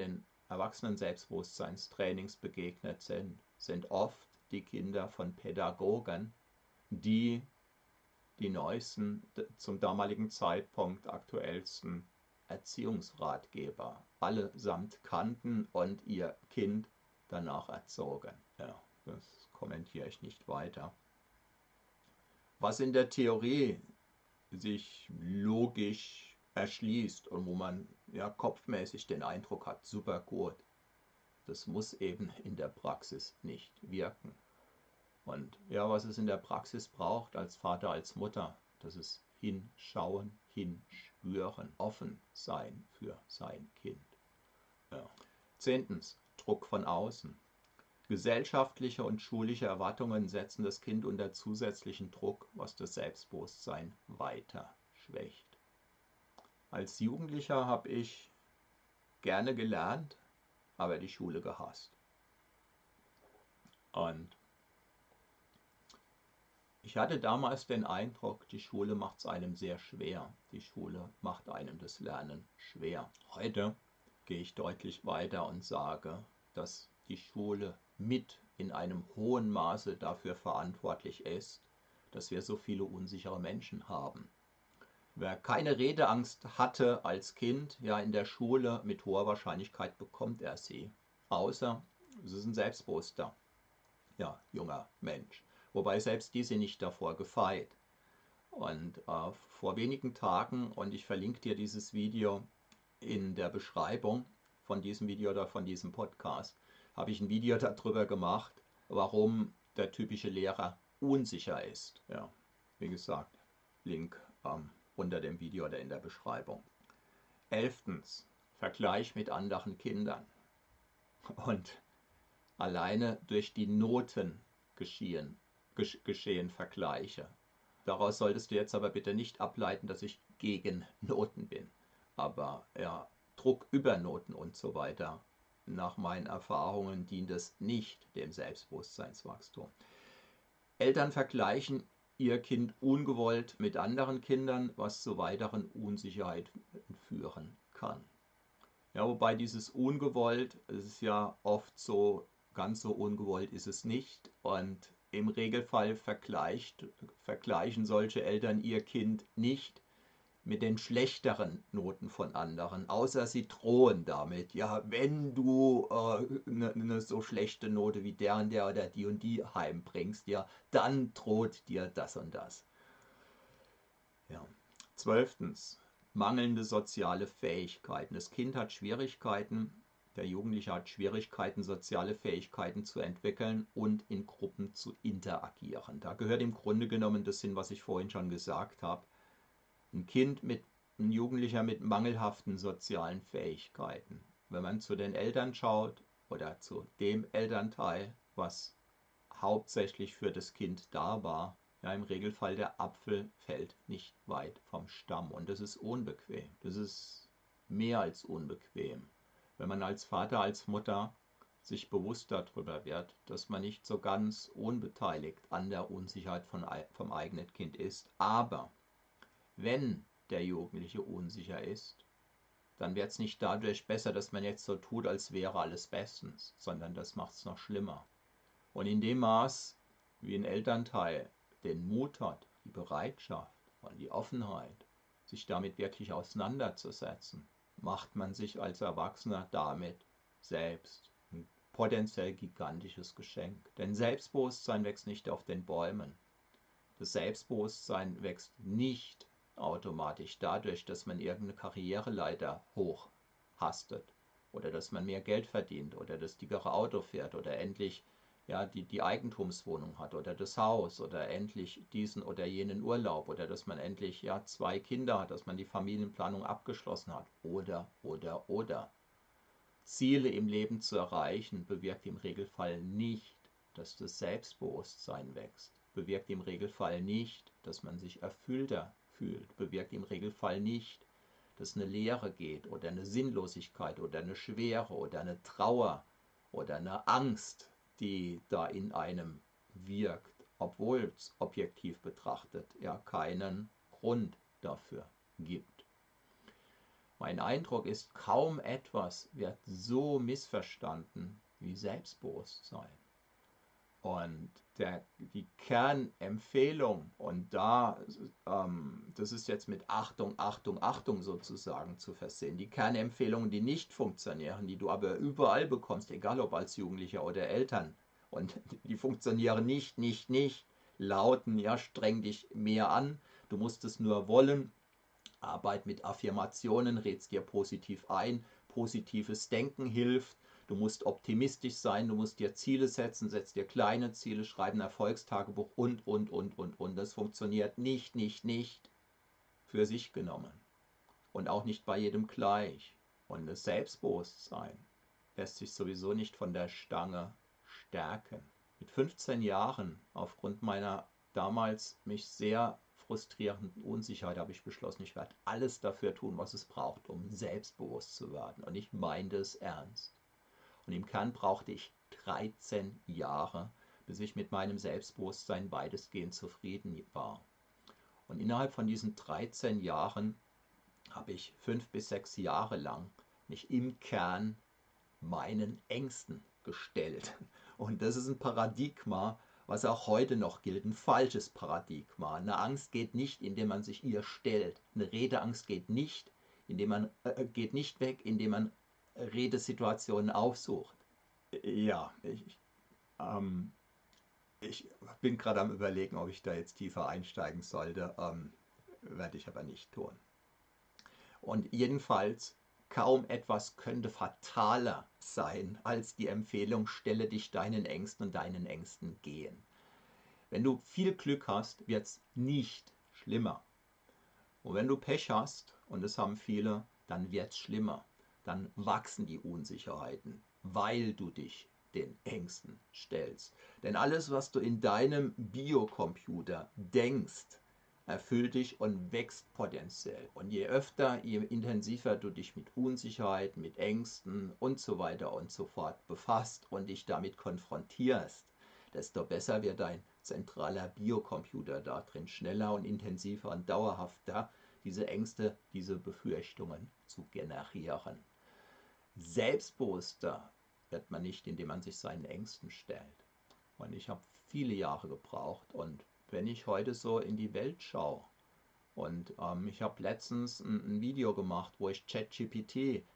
Erwachsenen-Selbstbewusstseinstrainings begegnet sind, sind oft die Kinder von Pädagogen, die die neuesten, zum damaligen Zeitpunkt aktuellsten Erziehungsratgeber allesamt kannten und ihr Kind danach erzogen. Ja, das kommentiere ich nicht weiter. Was in der Theorie sich logisch erschließt und wo man ja kopfmäßig den Eindruck hat, super gut, das muss eben in der Praxis nicht wirken. Und ja, was es in der Praxis braucht, als Vater, als Mutter, das ist hinschauen, hinspüren, offen sein für sein Kind. Ja. 10. Druck von außen. Gesellschaftliche und schulische Erwartungen setzen das Kind unter zusätzlichen Druck, was das Selbstbewusstsein weiter schwächt. Als Jugendlicher habe ich gerne gelernt, aber die Schule gehasst. Und ich hatte damals den Eindruck, die Schule macht es einem sehr schwer. Die Schule macht einem das Lernen schwer. Heute gehe ich deutlich weiter und sage, dass die Schule mit in einem hohen Maße dafür verantwortlich ist, dass wir so viele unsichere Menschen haben. Wer keine Redeangst hatte als Kind, ja in der Schule mit hoher Wahrscheinlichkeit bekommt er sie. Außer es ist ein selbstbewusster, ja, junger Mensch. Wobei selbst diese nicht davor gefeit. Und vor wenigen Tagen, und ich verlinke dir dieses Video in der Beschreibung von diesem Video oder von diesem Podcast, habe ich ein Video darüber gemacht, warum der typische Lehrer unsicher ist. Ja, wie gesagt, Link unter dem Video oder in der Beschreibung. 11. Vergleich mit anderen Kindern. Und alleine durch die Noten geschehen Vergleiche. Daraus solltest du jetzt aber bitte nicht ableiten, dass ich gegen Noten bin. Aber ja, Druck über Noten und so weiter, nach meinen Erfahrungen dient es nicht dem Selbstbewusstseinswachstum. Eltern vergleichen ihr Kind ungewollt mit anderen Kindern, was zu weiteren Unsicherheiten führen kann. Ja, wobei dieses ungewollt, es ist ja oft so, ganz so ungewollt ist es nicht. Und im Regelfall vergleichen solche Eltern ihr Kind nicht mit den schlechteren Noten von anderen, außer sie drohen damit, ja, wenn du eine so schlechte Note wie der und der oder die heimbringst, ja, dann droht dir das und das. Ja. 12. Mangelnde soziale Fähigkeiten. Das Kind hat Schwierigkeiten, der Jugendliche hat Schwierigkeiten, soziale Fähigkeiten zu entwickeln und in Gruppen zu interagieren. Da gehört im Grunde genommen das hin, was ich vorhin schon gesagt habe. Ein Jugendlicher mit mangelhaften sozialen Fähigkeiten. Wenn man zu den Eltern schaut oder zu dem Elternteil, was hauptsächlich für das Kind da war, ja, im Regelfall der Apfel fällt nicht weit vom Stamm und das ist unbequem. Das ist mehr als unbequem. Wenn man als Vater, als Mutter sich bewusst darüber wird, dass man nicht so ganz unbeteiligt an der Unsicherheit vom eigenen Kind ist, aber wenn der Jugendliche unsicher ist, dann wird es nicht dadurch besser, dass man jetzt so tut, als wäre alles bestens, sondern das macht es noch schlimmer. Und in dem Maß, wie ein Elternteil den Mut hat, die Bereitschaft und die Offenheit, sich damit wirklich auseinanderzusetzen, macht man sich als Erwachsener damit selbst ein potenziell gigantisches Geschenk. Denn Selbstbewusstsein wächst nicht auf den Bäumen. Das Selbstbewusstsein wächst nicht automatisch dadurch, dass man irgendeine Karriereleiter hochhastet oder dass man mehr Geld verdient oder das dickere Auto fährt oder endlich ja, die Eigentumswohnung hat oder das Haus oder endlich diesen oder jenen Urlaub oder dass man endlich ja 2 Kinder hat, dass man die Familienplanung abgeschlossen hat oder. Ziele im Leben zu erreichen, bewirkt im Regelfall nicht, dass das Selbstbewusstsein wächst, bewirkt im Regelfall nicht, dass man sich erfüllter fühlt, bewirkt im Regelfall nicht, dass eine Leere geht oder eine Sinnlosigkeit oder eine Schwere oder eine Trauer oder eine Angst, die da in einem wirkt, obwohl es objektiv betrachtet ja keinen Grund dafür gibt. Mein Eindruck ist, kaum etwas wird so missverstanden wie Selbstbewusstsein. Und die Kernempfehlung, und das ist jetzt mit Achtung, Achtung, Achtung sozusagen zu versehen, die Kernempfehlungen, die nicht funktionieren, die du aber überall bekommst, egal ob als Jugendlicher oder Eltern, und die funktionieren nicht, lauten, ja, streng dich mehr an, du musst es nur wollen, Arbeit mit Affirmationen, red's dir positiv ein, positives Denken hilft. Du musst optimistisch sein, du musst dir Ziele setzen, setz dir kleine Ziele, schreib ein Erfolgstagebuch und. Das funktioniert nicht für sich genommen. Und auch nicht bei jedem gleich. Und das Selbstbewusstsein lässt sich sowieso nicht von der Stange stärken. Mit 15 Jahren, aufgrund meiner damals mich sehr frustrierenden Unsicherheit, habe ich beschlossen, ich werde alles dafür tun, was es braucht, um selbstbewusst zu werden. Und ich meinte es ernst. Und im Kern brauchte ich 13 Jahre, bis ich mit meinem Selbstbewusstsein weitestgehend zufrieden war. Und innerhalb von diesen 13 Jahren habe ich 5 bis 6 Jahre lang mich im Kern meinen Ängsten gestellt. Und das ist ein Paradigma, was auch heute noch gilt, ein falsches Paradigma. Eine Angst geht nicht, indem man sich ihr stellt. Eine Redeangst geht nicht, geht nicht weg, indem man Redesituationen aufsucht. Ja, ähm, ich bin gerade am Überlegen, ob ich da jetzt tiefer einsteigen sollte. Werde ich aber nicht tun. Und jedenfalls, kaum etwas könnte fataler sein als die Empfehlung, stelle dich deinen Ängsten und deinen Ängsten gehen. Wenn du viel Glück hast, wird es nicht schlimmer. Und wenn du Pech hast, und das haben viele, dann wird es schlimmer. Dann wachsen die Unsicherheiten, weil du dich den Ängsten stellst. Denn alles, was du in deinem Biocomputer denkst, erfüllt dich und wächst potenziell. Und je öfter, je intensiver du dich mit Unsicherheit, mit Ängsten und so weiter und so fort befasst und dich damit konfrontierst, desto besser wird dein zentraler Biocomputer da drin, schneller und intensiver und dauerhafter diese Ängste, diese Befürchtungen zu generieren. Selbstbewusster wird man nicht, indem man sich seinen Ängsten stellt. Und ich habe viele Jahre gebraucht, und wenn ich heute so in die Welt schaue, und ich habe letztens ein Video gemacht, wo ich ChatGPT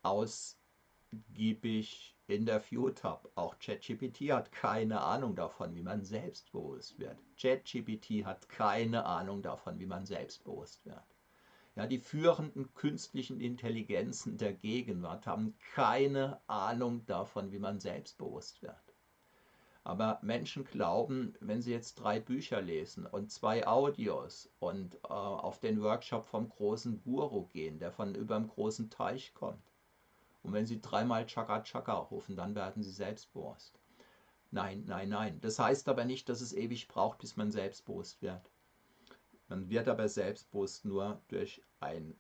ausgiebig interviewt habe. Auch ChatGPT hat keine Ahnung davon, wie man selbstbewusst wird. ChatGPT hat keine Ahnung davon, wie man selbstbewusst wird. Ja, die führenden künstlichen Intelligenzen der Gegenwart haben keine Ahnung davon, wie man selbstbewusst wird. Aber Menschen glauben, wenn sie jetzt 3 Bücher lesen und 2 Audios und auf den Workshop vom großen Guru gehen, der von über dem großen Teich kommt, und wenn sie 3-mal Chaka Chaka rufen, dann werden sie selbstbewusst. Nein. Das heißt aber nicht, dass es ewig braucht, bis man selbstbewusst wird. Man wird aber selbstbewusst nur durch ein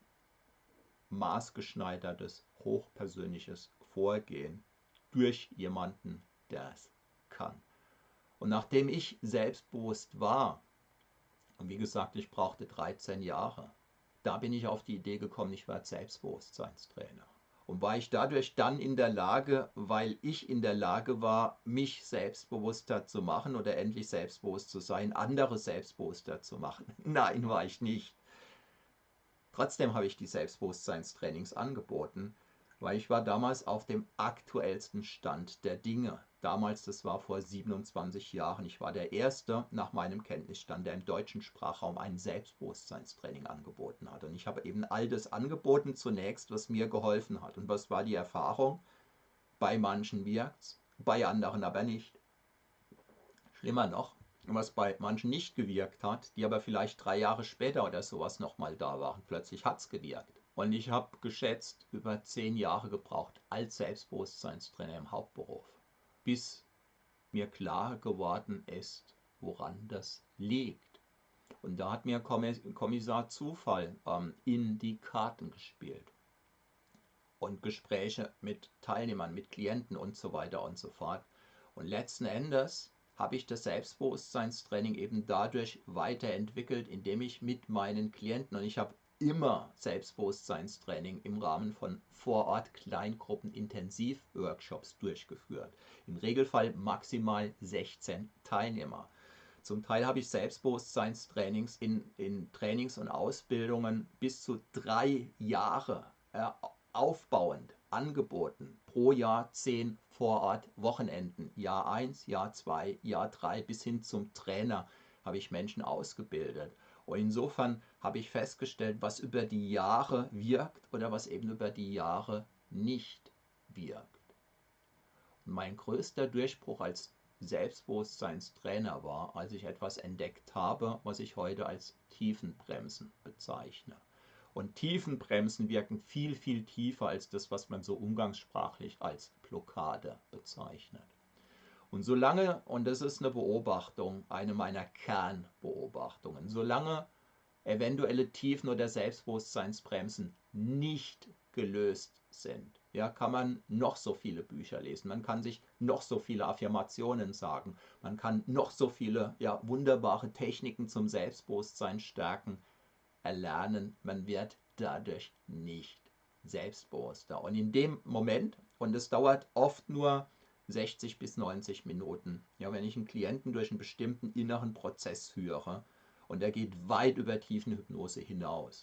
maßgeschneidertes, hochpersönliches Vorgehen durch jemanden, der es kann. Und nachdem ich selbstbewusst war, und wie gesagt, ich brauchte 13 Jahre, da bin ich auf die Idee gekommen, ich werde Selbstbewusstseinstrainer. Und war ich dadurch dann in der Lage, weil ich in der Lage war, mich selbstbewusster zu machen oder endlich selbstbewusst zu sein, andere selbstbewusster zu machen? Nein, war ich nicht. Trotzdem habe ich die Selbstbewusstseinstrainings angeboten, weil ich war damals auf dem aktuellsten Stand der Dinge. Damals, das war vor 27 Jahren, ich war der Erste nach meinem Kenntnisstand, der im deutschen Sprachraum ein Selbstbewusstseinstraining angeboten hat. Und ich habe eben all das angeboten zunächst, was mir geholfen hat. Und was war die Erfahrung? Bei manchen wirkt's, bei anderen aber nicht. Schlimmer noch, was bei manchen nicht gewirkt hat, die aber vielleicht 3 Jahre später oder sowas nochmal da waren. Plötzlich hat es gewirkt. Und ich habe geschätzt über 10 Jahre gebraucht als Selbstbewusstseinstrainer im Hauptberuf, bis mir klar geworden ist, woran das liegt. Und da hat mir Kommissar Zufall in die Karten gespielt. Und Gespräche mit Teilnehmern, mit Klienten und so weiter und so fort. Und letzten Endes habe ich das Selbstbewusstseinstraining eben dadurch weiterentwickelt, indem ich mit meinen Klienten, und ich habe immer Selbstbewusstseinstraining im Rahmen von Vor-Ort-Kleingruppen-Intensiv-Workshops durchgeführt. Im Regelfall maximal 16 Teilnehmer. Zum Teil habe ich Selbstbewusstseinstrainings in Trainings und Ausbildungen bis zu 3 Jahre aufbauend angeboten. Pro Jahr 10 Vorort-Wochenenden. Jahr 1, Jahr 2, Jahr 3 bis hin zum Trainer habe ich Menschen ausgebildet. Und insofern habe ich festgestellt, was über die Jahre wirkt oder was eben über die Jahre nicht wirkt. Und mein größter Durchbruch als Selbstbewusstseinstrainer war, als ich etwas entdeckt habe, was ich heute als Tiefenbremsen bezeichne. Und Tiefenbremsen wirken viel, viel tiefer als das, was man so umgangssprachlich als Blockade bezeichnet. Und solange, und das ist eine Beobachtung, eine meiner Kernbeobachtungen, solange eventuelle Tiefen oder Selbstbewusstseinsbremsen nicht gelöst sind, ja, kann man noch so viele Bücher lesen, man kann sich noch so viele Affirmationen sagen, man kann noch so viele wunderbare Techniken zum Selbstbewusstsein stärken, erlernen, man wird dadurch nicht selbstbewusster. Und in dem Moment, und es dauert oft nur 60 bis 90 Minuten, ja, wenn ich einen Klienten durch einen bestimmten inneren Prozess führe, und der geht weit über Tiefenhypnose hinaus,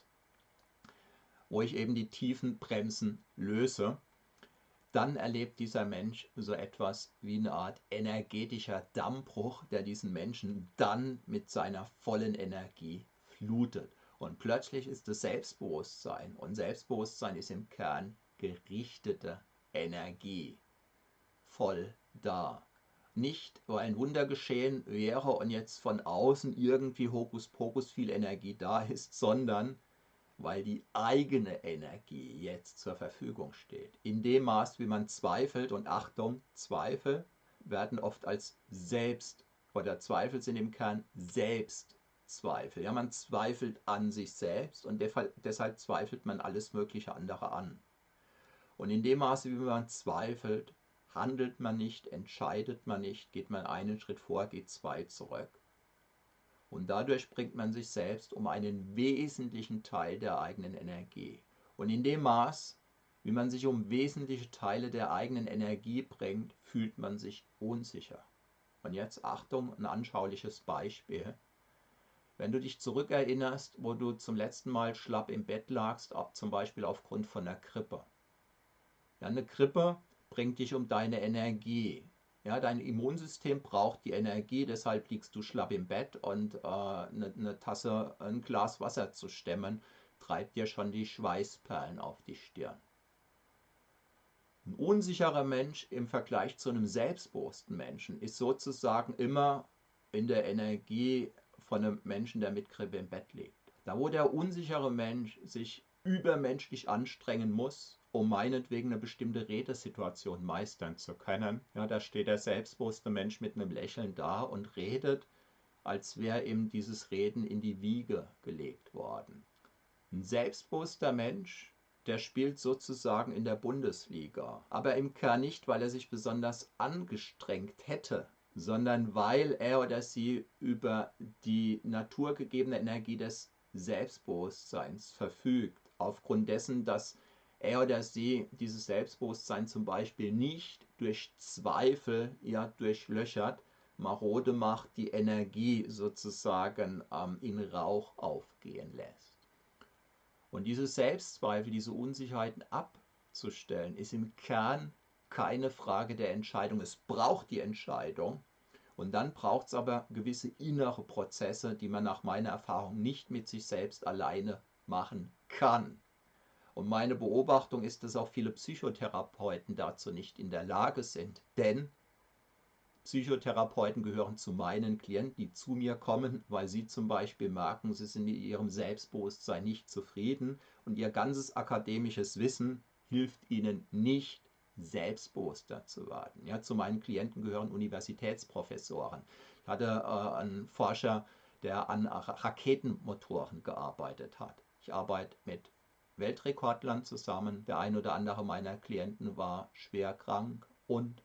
wo ich eben die Tiefenbremsen löse, dann erlebt dieser Mensch so etwas wie eine Art energetischer Dammbruch, der diesen Menschen dann mit seiner vollen Energie flutet. Und plötzlich ist es Selbstbewusstsein. Und Selbstbewusstsein ist im Kern gerichtete Energie. Voll da. Nicht, weil ein Wunder geschehen wäre und jetzt von außen irgendwie Hokuspokus viel Energie da ist, sondern weil die eigene Energie jetzt zur Verfügung steht. In dem Maß, wie man zweifelt, und Achtung, Zweifel werden oft als Selbst, oder Zweifel sind im Kern Selbstzweifel. Ja, man zweifelt an sich selbst und deshalb zweifelt man alles mögliche andere an. Und in dem Maße, wie man zweifelt, handelt man nicht, entscheidet man nicht, geht man einen Schritt vor, geht 2 zurück. Und dadurch bringt man sich selbst um einen wesentlichen Teil der eigenen Energie. Und in dem Maß, wie man sich um wesentliche Teile der eigenen Energie bringt, fühlt man sich unsicher. Und jetzt Achtung, ein anschauliches Beispiel. Wenn du dich zurückerinnerst, wo du zum letzten Mal schlapp im Bett lagst, zum Beispiel aufgrund von einer Grippe. Ja, eine Grippe bringt dich um deine Energie. Ja, dein Immunsystem braucht die Energie, deshalb liegst du schlapp im Bett und ein Glas Wasser zu stemmen, treibt dir schon die Schweißperlen auf die Stirn. Ein unsicherer Mensch im Vergleich zu einem selbstbewussten Menschen ist sozusagen immer in der Energie von einem Menschen, der mit Grippe im Bett liegt. Da wo der unsichere Mensch sich übermenschlich anstrengen muss, um meinetwegen eine bestimmte Redesituation meistern zu können, ja, da steht der selbstbewusste Mensch mit einem Lächeln da und redet, als wäre ihm dieses Reden in die Wiege gelegt worden. Ein selbstbewusster Mensch, der spielt sozusagen in der Bundesliga, aber im Kern nicht, weil er sich besonders angestrengt hätte, sondern weil er oder sie über die naturgegebene Energie des Selbstbewusstseins verfügt, aufgrund dessen, dass er oder sie dieses Selbstbewusstsein zum Beispiel nicht durch Zweifel durchlöchert, marode macht, die Energie sozusagen in Rauch aufgehen lässt. Und diese Selbstzweifel, diese Unsicherheiten abzustellen, ist im Kern keine Frage der Entscheidung. Es braucht die Entscheidung und dann braucht es aber gewisse innere Prozesse, die man nach meiner Erfahrung nicht mit sich selbst alleine machen kann. Und meine Beobachtung ist, dass auch viele Psychotherapeuten dazu nicht in der Lage sind, denn Psychotherapeuten gehören zu meinen Klienten, die zu mir kommen, weil sie zum Beispiel merken, sie sind in ihrem Selbstbewusstsein nicht zufrieden und ihr ganzes akademisches Wissen hilft ihnen nicht, selbstbewusster zu werden. Ja, zu meinen Klienten gehören Universitätsprofessoren. Ich hatte einen Forscher, der an Raketenmotoren gearbeitet hat. Ich arbeite mit Weltrekordlern zusammen. Der ein oder andere meiner Klienten war schwer krank und.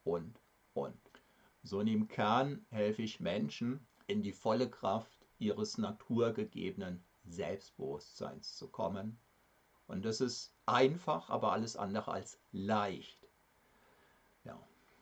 So und im Kern helfe ich Menschen, in die volle Kraft ihres naturgegebenen Selbstbewusstseins zu kommen. Und das ist einfach, aber alles andere als leicht. Ja.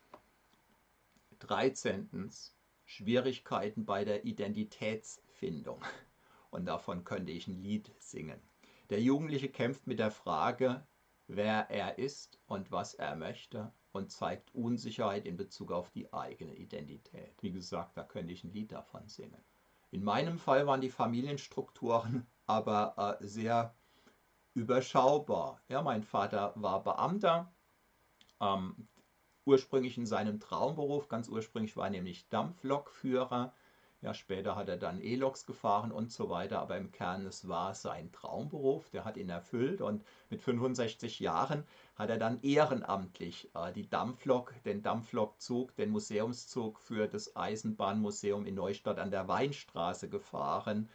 13. Schwierigkeiten bei der Identitätsfindung. Und davon könnte ich ein Lied singen. Der Jugendliche kämpft mit der Frage, wer er ist und was er möchte und zeigt Unsicherheit in Bezug auf die eigene Identität. Wie gesagt, da könnte ich ein Lied davon singen. In meinem Fall waren die Familienstrukturen aber sehr überschaubar. Ja, mein Vater war Beamter, ursprünglich in seinem Traumberuf, ganz ursprünglich war er nämlich Dampflokführer. Ja, später hat er dann E-Loks gefahren und so weiter, aber im Kern, es war sein Traumberuf, der hat ihn erfüllt und mit 65 Jahren hat er dann ehrenamtlich den Dampflokzug, den Museumszug für das Eisenbahnmuseum in Neustadt an der Weinstraße gefahren.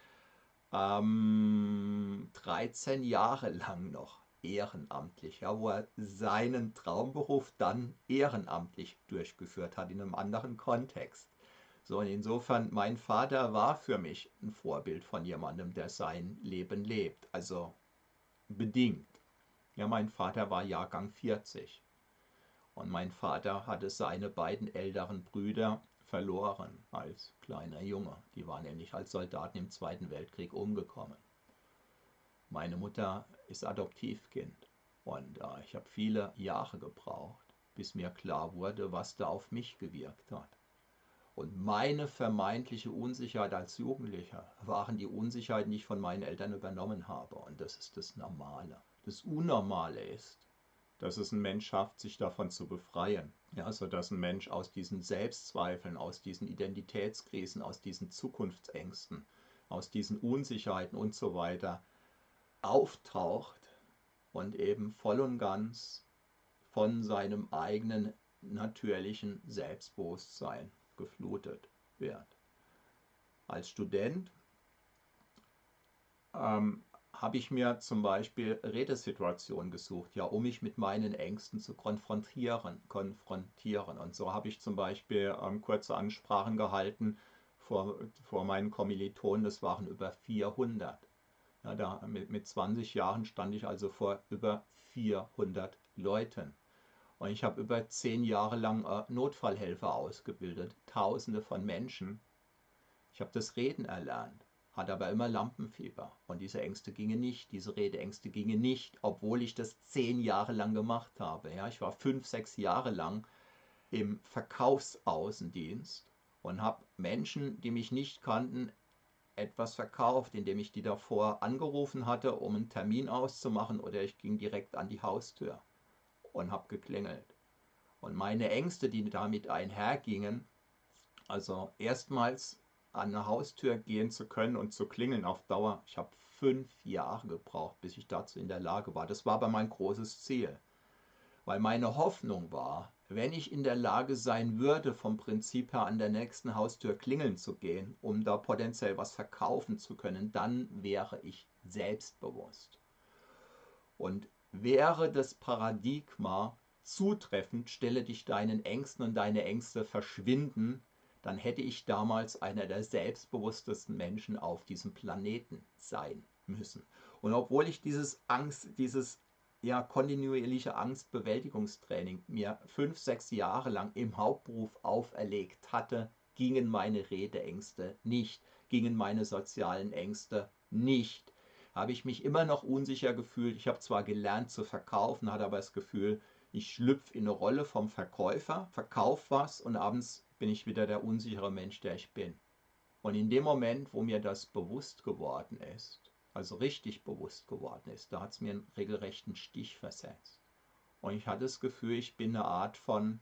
13 Jahre lang noch ehrenamtlich, ja, wo er seinen Traumberuf dann ehrenamtlich durchgeführt hat in einem anderen Kontext. So, und insofern, mein Vater war für mich ein Vorbild von jemandem, der sein Leben lebt, also bedingt. Ja, mein Vater war Jahrgang 40 und mein Vater hatte seine beiden älteren Brüder verloren als kleiner Junge. Die waren nämlich als Soldaten im Zweiten Weltkrieg umgekommen. Meine Mutter ist Adoptivkind und ich habe viele Jahre gebraucht, bis mir klar wurde, was da auf mich gewirkt hat. Und meine vermeintliche Unsicherheit als Jugendlicher waren die Unsicherheiten, die ich von meinen Eltern übernommen habe. Und das ist das Normale. Das Unnormale ist, dass es ein Mensch schafft, sich davon zu befreien. Ja, sodass ein Mensch aus diesen Selbstzweifeln, aus diesen Identitätskrisen, aus diesen Zukunftsängsten, aus diesen Unsicherheiten und so weiter auftaucht und eben voll und ganz von seinem eigenen natürlichen Selbstbewusstsein geflutet wird. Als Student habe ich mir zum Beispiel Redesituationen gesucht, ja, um mich mit meinen Ängsten zu konfrontieren. Und so habe ich zum Beispiel kurze Ansprachen gehalten vor meinen Kommilitonen, das waren über 400. Ja, mit 20 Jahren stand ich also vor über 400 Leuten. Und ich habe über 10 Jahre lang Notfallhelfer ausgebildet, Tausende von Menschen. Ich habe das Reden erlernt, hatte aber immer Lampenfieber. Und diese Ängste gingen nicht, diese Redeängste gingen nicht, obwohl ich das 10 Jahre lang gemacht habe. Ja, ich war 5, 6 Jahre lang im Verkaufsaußendienst und habe Menschen, die mich nicht kannten, etwas verkauft, indem ich die davor angerufen hatte, um einen Termin auszumachen, oder ich ging direkt an die Haustür und habe geklingelt. Und meine Ängste, die damit einhergingen, also erstmals an eine Haustür gehen zu können und zu klingeln auf Dauer, ich habe 5 Jahre gebraucht, bis ich dazu in der Lage war. Das war aber mein großes Ziel, weil meine Hoffnung war, wenn ich in der Lage sein würde, vom Prinzip her an der nächsten Haustür klingeln zu gehen, um da potenziell was verkaufen zu können, dann wäre ich selbstbewusst. Und wäre das Paradigma zutreffend, stelle dich deinen Ängsten und deine Ängste verschwinden, dann hätte ich damals einer der selbstbewusstesten Menschen auf diesem Planeten sein müssen. Und obwohl ich dieses kontinuierliche Angstbewältigungstraining mir 5, 6 Jahre lang im Hauptberuf auferlegt hatte, gingen meine Redeängste nicht, gingen meine sozialen Ängste nicht. Habe ich mich immer noch unsicher gefühlt. Ich habe zwar gelernt zu verkaufen, hatte aber das Gefühl, ich schlüpfe in eine Rolle vom Verkäufer, verkaufe was und abends bin ich wieder der unsichere Mensch, der ich bin. Und in dem Moment, wo mir das bewusst geworden ist, also richtig bewusst geworden ist, da hat es mir einen regelrechten Stich versetzt. Und ich hatte das Gefühl, ich bin eine Art von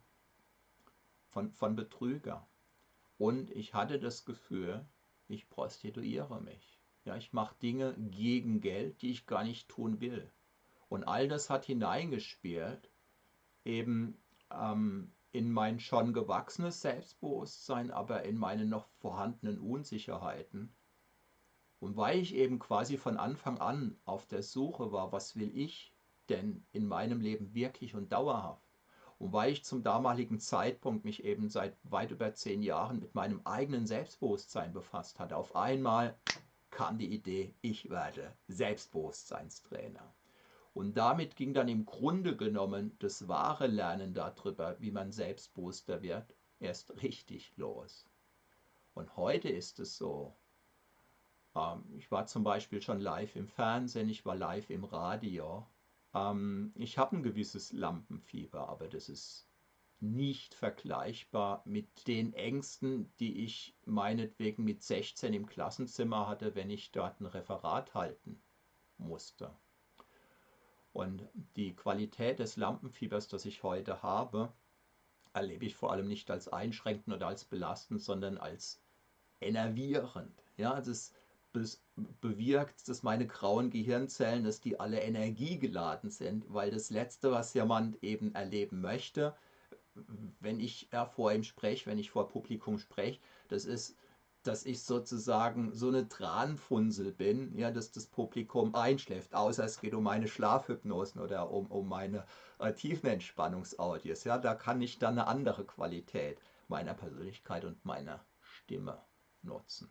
Betrüger. Und ich hatte das Gefühl, ich prostituiere mich. Ja, ich mache Dinge gegen Geld, die ich gar nicht tun will. Und all das hat hineingespielt, eben in mein schon gewachsenes Selbstbewusstsein, aber in meine noch vorhandenen Unsicherheiten. Und weil ich eben quasi von Anfang an auf der Suche war, was will ich denn in meinem Leben wirklich und dauerhaft? Und weil ich zum damaligen Zeitpunkt mich eben seit weit über 10 Jahren mit meinem eigenen Selbstbewusstsein befasst hatte, auf einmal kam die Idee, ich werde Selbstbewusstseinstrainer. Und damit ging dann im Grunde genommen das wahre Lernen darüber, wie man selbstbewusster wird, erst richtig los. Und heute ist es so, ich war zum Beispiel schon live im Fernsehen, ich war live im Radio. Ich habe ein gewisses Lampenfieber, aber das ist nicht vergleichbar mit den Ängsten, die ich meinetwegen mit 16 im Klassenzimmer hatte, wenn ich dort ein Referat halten musste. Und die Qualität des Lampenfiebers, das ich heute habe, erlebe ich vor allem nicht als einschränkend oder als belastend, sondern als enervierend. Ja, das bewirkt, dass meine grauen Gehirnzellen, dass die alle energiegeladen sind, weil das Letzte, was jemand eben erleben möchte, wenn ich vor ihm spreche, wenn ich vor Publikum spreche, das ist, dass ich sozusagen so eine Tranfunsel bin, ja, dass das Publikum einschläft, außer es geht um meine Schlafhypnosen oder um meine Tiefenentspannungsaudios. Ja, da kann ich dann eine andere Qualität meiner Persönlichkeit und meiner Stimme nutzen.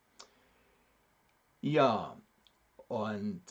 Ja, und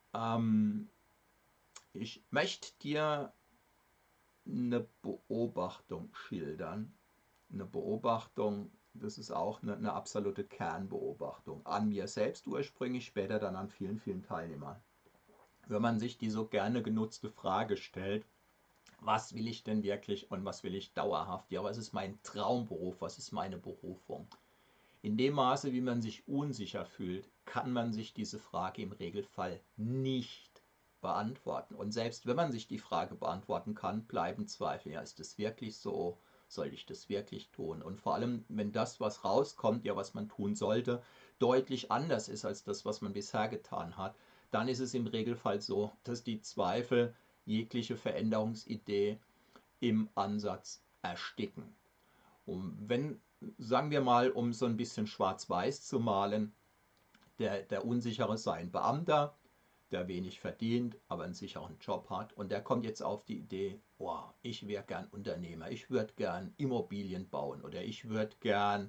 ich möchte dir eine Beobachtung schildern. Eine Beobachtung, das ist auch eine absolute Kernbeobachtung. An mir selbst ursprünglich, später dann an vielen, vielen Teilnehmern. Wenn man sich die so gerne genutzte Frage stellt, was will ich denn wirklich und was will ich dauerhaft? Ja, was ist mein Traumberuf? Was ist meine Berufung? In dem Maße, wie man sich unsicher fühlt, kann man sich diese Frage im Regelfall nicht beantworten. Und selbst wenn man sich die Frage beantworten kann, bleiben Zweifel. Ja, ist das wirklich so? Soll ich das wirklich tun? Und vor allem, wenn das, was rauskommt, ja, was man tun sollte, deutlich anders ist als das, was man bisher getan hat, dann ist es im Regelfall so, dass die Zweifel jegliche Veränderungsidee im Ansatz ersticken. Und wenn, sagen wir mal, um so ein bisschen schwarz-weiß zu malen, der Unsichere sei ein Beamter, der wenig verdient, aber einen sicheren Job hat. Und der kommt jetzt auf die Idee, oh, ich wäre gern Unternehmer, ich würde gern Immobilien bauen oder ich würde gern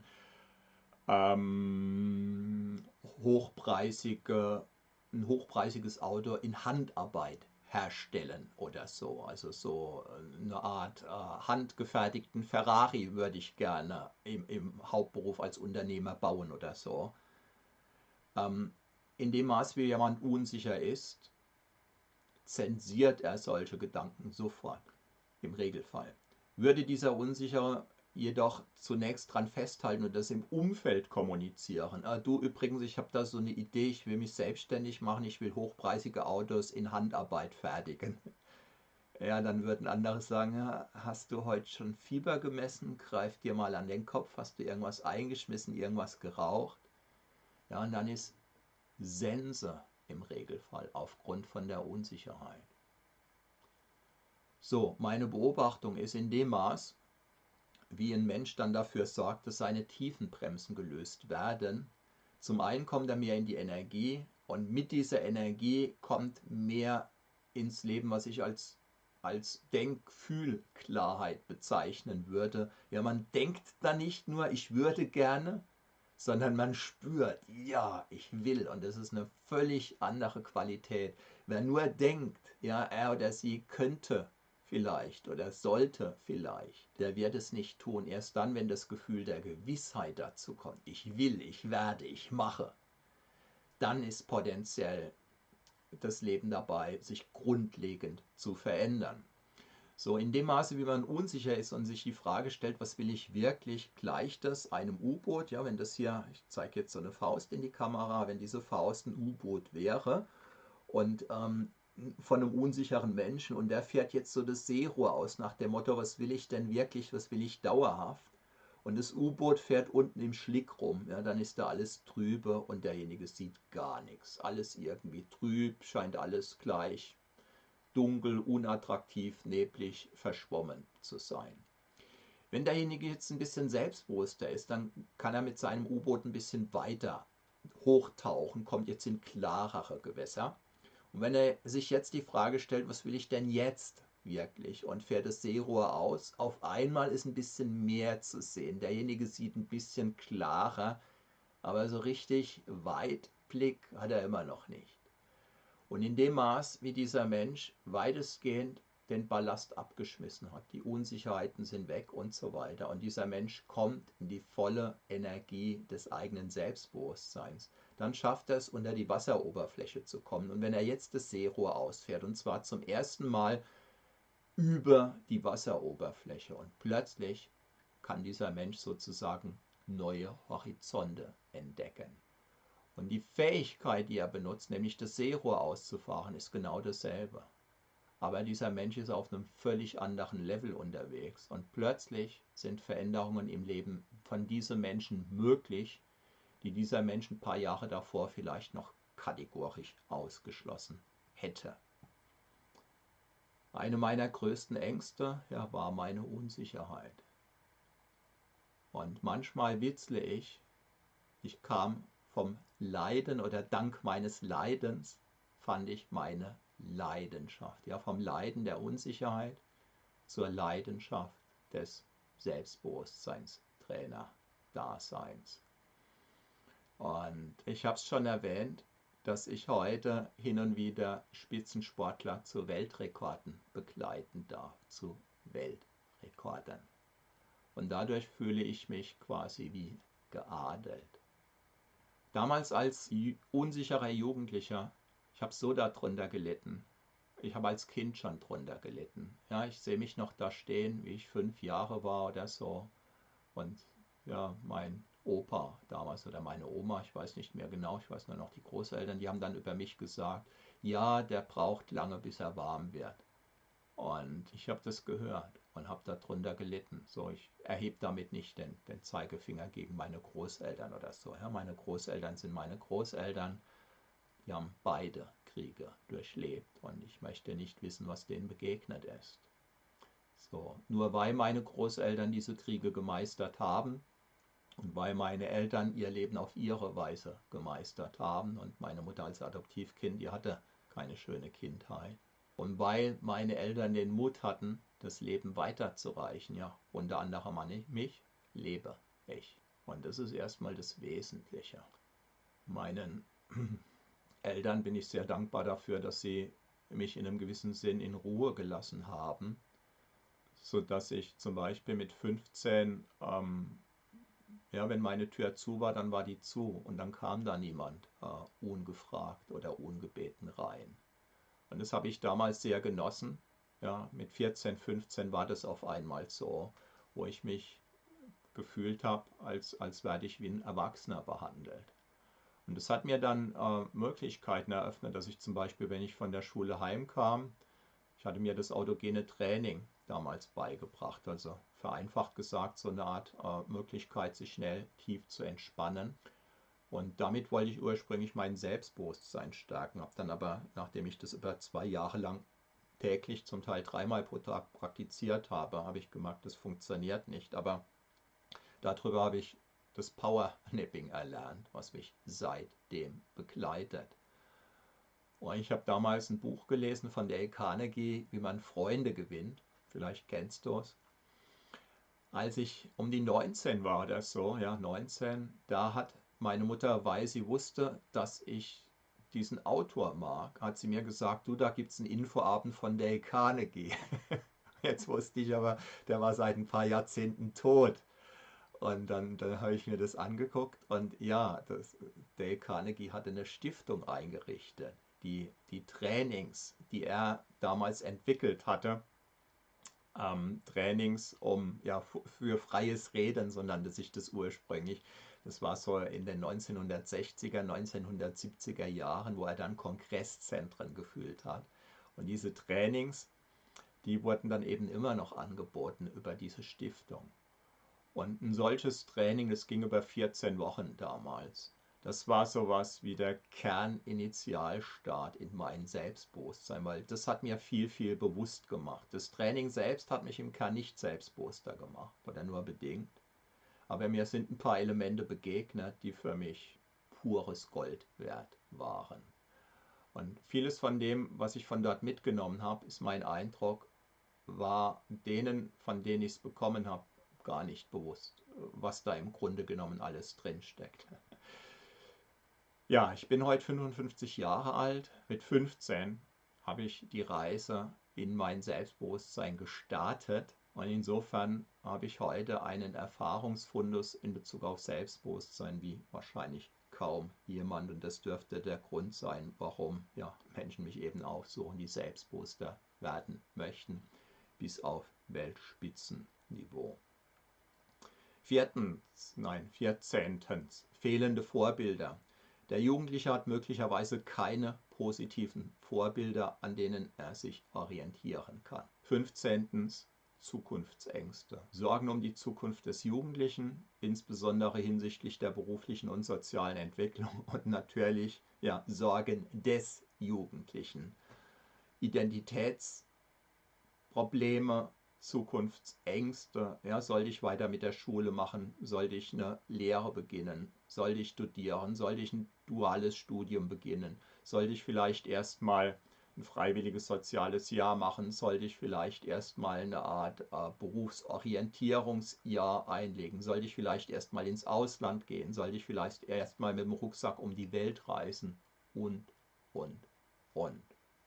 ein hochpreisiges Auto in Handarbeit herstellen oder so. Also so eine Art handgefertigten Ferrari würde ich gerne im Hauptberuf als Unternehmer bauen oder so. In dem Maß, wie jemand unsicher ist, zensiert er solche Gedanken sofort, im Regelfall. Würde dieser Unsichere jedoch zunächst dran festhalten und das im Umfeld kommunizieren. Du übrigens, ich habe da so eine Idee, ich will mich selbstständig machen, ich will hochpreisige Autos in Handarbeit fertigen. Ja, dann würden andere sagen, ja, hast du heute schon Fieber gemessen? Greif dir mal an den Kopf, hast du irgendwas eingeschmissen, irgendwas geraucht? Ja, und dann ist Sense im Regelfall aufgrund von der Unsicherheit. So, meine Beobachtung ist in dem Maß, wie ein Mensch dann dafür sorgt, dass seine Tiefenbremsen gelöst werden. Zum einen kommt er mehr in die Energie und mit dieser Energie kommt mehr ins Leben, was ich als Denk-Fühl-Klarheit bezeichnen würde. Ja, man denkt da nicht nur, ich würde gerne, sondern man spürt, ja, ich will. Und das ist eine völlig andere Qualität. Wer nur denkt, ja, er oder sie könnte vielleicht oder sollte vielleicht, der wird es nicht tun. Erst dann, wenn das Gefühl der Gewissheit dazu kommt, ich will, ich werde, ich mache, dann ist potenziell das Leben dabei, sich grundlegend zu verändern. So, in dem Maße, wie man unsicher ist und sich die Frage stellt, was will ich wirklich, gleicht das einem U-Boot? Ja, wenn das hier, ich zeige jetzt so eine Faust in die Kamera, wenn diese Faust ein U-Boot wäre und von einem unsicheren Menschen und der fährt jetzt so das Seerohr aus nach dem Motto, was will ich denn wirklich, was will ich dauerhaft? Und das U-Boot fährt unten im Schlick rum, ja, dann ist da alles trübe und derjenige sieht gar nichts. Alles irgendwie trüb, scheint alles gleich dunkel, unattraktiv, neblig, verschwommen zu sein. Wenn derjenige jetzt ein bisschen selbstbewusster ist, dann kann er mit seinem U-Boot ein bisschen weiter hochtauchen, kommt jetzt in klarere Gewässer. Und wenn er sich jetzt die Frage stellt, was will ich denn jetzt wirklich und fährt das Seerohr aus, auf einmal ist ein bisschen mehr zu sehen. Derjenige sieht ein bisschen klarer, aber so richtig Weitblick hat er immer noch nicht. Und in dem Maß, wie dieser Mensch weitestgehend den Ballast abgeschmissen hat, die Unsicherheiten sind weg und so weiter, und dieser Mensch kommt in die volle Energie des eigenen Selbstbewusstseins, dann schafft er es, unter die Wasseroberfläche zu kommen. Und wenn er jetzt das Seerohr ausfährt, und zwar zum ersten Mal über die Wasseroberfläche, und plötzlich kann dieser Mensch sozusagen neue Horizonte entdecken. Und die Fähigkeit, die er benutzt, nämlich das Seerohr auszufahren, ist genau dasselbe. Aber dieser Mensch ist auf einem völlig anderen Level unterwegs. Und plötzlich sind Veränderungen im Leben von diesem Menschen möglich, die dieser Mensch ein paar Jahre davor vielleicht noch kategorisch ausgeschlossen hätte. Eine meiner größten Ängste, ja, war meine Unsicherheit. Und manchmal witzle ich kam vom Leiden, oder dank meines Leidens fand ich meine Leidenschaft. Ja, vom Leiden der Unsicherheit zur Leidenschaft des Selbstbewusstseinstrainer-Daseins. Und ich habe es schon erwähnt, dass ich heute hin und wieder Spitzensportler zu Weltrekorden begleiten darf, zu Weltrekorden. Und dadurch fühle ich mich quasi wie geadelt. Damals als unsicherer Jugendlicher, ich habe so darunter gelitten. Ich habe als Kind schon drunter gelitten. Ja, ich sehe mich noch da stehen, wie ich 5 Jahre war oder so. Und ja, mein Opa damals oder meine Oma, ich weiß nicht mehr genau, ich weiß nur noch die Großeltern, die haben dann über mich gesagt, ja, der braucht lange, bis er warm wird. Und ich habe das gehört und habe darunter gelitten. So, ich erhebe damit nicht den Zeigefinger gegen meine Großeltern oder so. Ja, meine Großeltern sind meine Großeltern. Die haben beide Kriege durchlebt und ich möchte nicht wissen, was denen begegnet ist. So, nur weil meine Großeltern diese Kriege gemeistert haben und weil meine Eltern ihr Leben auf ihre Weise gemeistert haben, und meine Mutter als Adoptivkind, die hatte keine schöne Kindheit. Und weil meine Eltern den Mut hatten, das Leben weiterzureichen, ja, unter anderem an mich, lebe ich. Und das ist erstmal das Wesentliche. Meinen Eltern bin ich sehr dankbar dafür, dass sie mich in einem gewissen Sinn in Ruhe gelassen haben, sodass ich zum Beispiel mit 15, ja, wenn meine Tür zu war, dann war die zu und dann kam da niemand ungefragt oder ungebeten rein. Und das habe ich damals sehr genossen. Ja, mit 14, 15 war das auf einmal so, wo ich mich gefühlt habe, als werde ich wie ein Erwachsener behandelt. Und das hat mir dann Möglichkeiten eröffnet, dass ich zum Beispiel, wenn ich von der Schule heimkam, ich hatte mir das autogene Training damals beigebracht, also vereinfacht gesagt so eine Art Möglichkeit, sich schnell tief zu entspannen. Und damit wollte ich ursprünglich mein Selbstbewusstsein stärken, habe dann aber, nachdem ich das über 2 Jahre lang täglich, zum Teil 3-mal pro Tag praktiziert habe, habe ich gemerkt, das funktioniert nicht. Aber darüber habe ich das Powernapping erlernt, was mich seitdem begleitet. Und ich habe damals ein Buch gelesen von Dale Carnegie, wie man Freunde gewinnt. Vielleicht kennst du es. Als ich um die 19 war oder so, ja, 19, da hat meine Mutter, weil sie wusste, dass ich diesen Autor mag, hat sie mir gesagt, du, da gibt es einen Infoabend von Dale Carnegie. Jetzt wusste ich aber, der war seit ein paar Jahrzehnten tot. Und dann habe ich mir das angeguckt und ja, Dale Carnegie hatte eine Stiftung eingerichtet, die Trainings, die er damals entwickelt hatte, Trainings ja, für freies Reden, so nannte sich das ursprünglich. Das war so in den 1960er, 1970er Jahren, wo er dann Kongresszentren geführt hat. Und diese Trainings, die wurden dann eben immer noch angeboten über diese Stiftung. Und ein solches Training, das ging über 14 Wochen damals. Das war sowas wie der Kerninitialstart in mein Selbstbewusstsein, weil das hat mir viel, viel bewusst gemacht. Das Training selbst hat mich im Kern nicht selbstbewusster gemacht oder nur bedingt. Aber mir sind ein paar Elemente begegnet, die für mich pures Gold wert waren. Und vieles von dem, was ich von dort mitgenommen habe, ist mein Eindruck, war denen, von denen ich es bekommen habe, gar nicht bewusst, was da im Grunde genommen alles drin steckt. Ja, ich bin heute 55 Jahre alt. Mit 15 habe ich die Reise in mein Selbstbewusstsein gestartet. Und insofern habe ich heute einen Erfahrungsfundus in Bezug auf Selbstbewusstsein wie wahrscheinlich kaum jemand. Und das dürfte der Grund sein, warum ja, Menschen mich eben aufsuchen, die selbstbewusster werden möchten, bis auf Weltspitzenniveau. 14. Fehlende Vorbilder. Der Jugendliche hat möglicherweise keine positiven Vorbilder, an denen er sich orientieren kann. 15. Zukunftsängste. Sorgen um die Zukunft des Jugendlichen, insbesondere hinsichtlich der beruflichen und sozialen Entwicklung und natürlich ja, Sorgen des Jugendlichen. Identitätsprobleme, Zukunftsängste. Ja, soll ich weiter mit der Schule machen? Soll ich eine Lehre beginnen? Soll ich studieren? Soll ich ein duales Studium beginnen? Soll ich vielleicht erstmal ein freiwilliges soziales Jahr machen? Soll ich vielleicht erstmal eine Art Berufsorientierungsjahr einlegen? Soll ich vielleicht erstmal ins Ausland gehen? Soll ich vielleicht erstmal mit dem Rucksack um die Welt reisen? Und, und.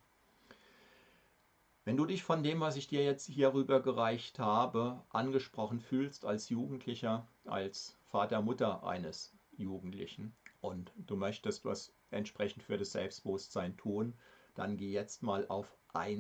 Wenn du dich von dem, was ich dir jetzt hier rübergereicht habe, angesprochen fühlst als Jugendlicher, als Vater, Mutter eines Jugendlichen und du möchtest was entsprechend für das Selbstbewusstsein tun, dann geh jetzt mal auf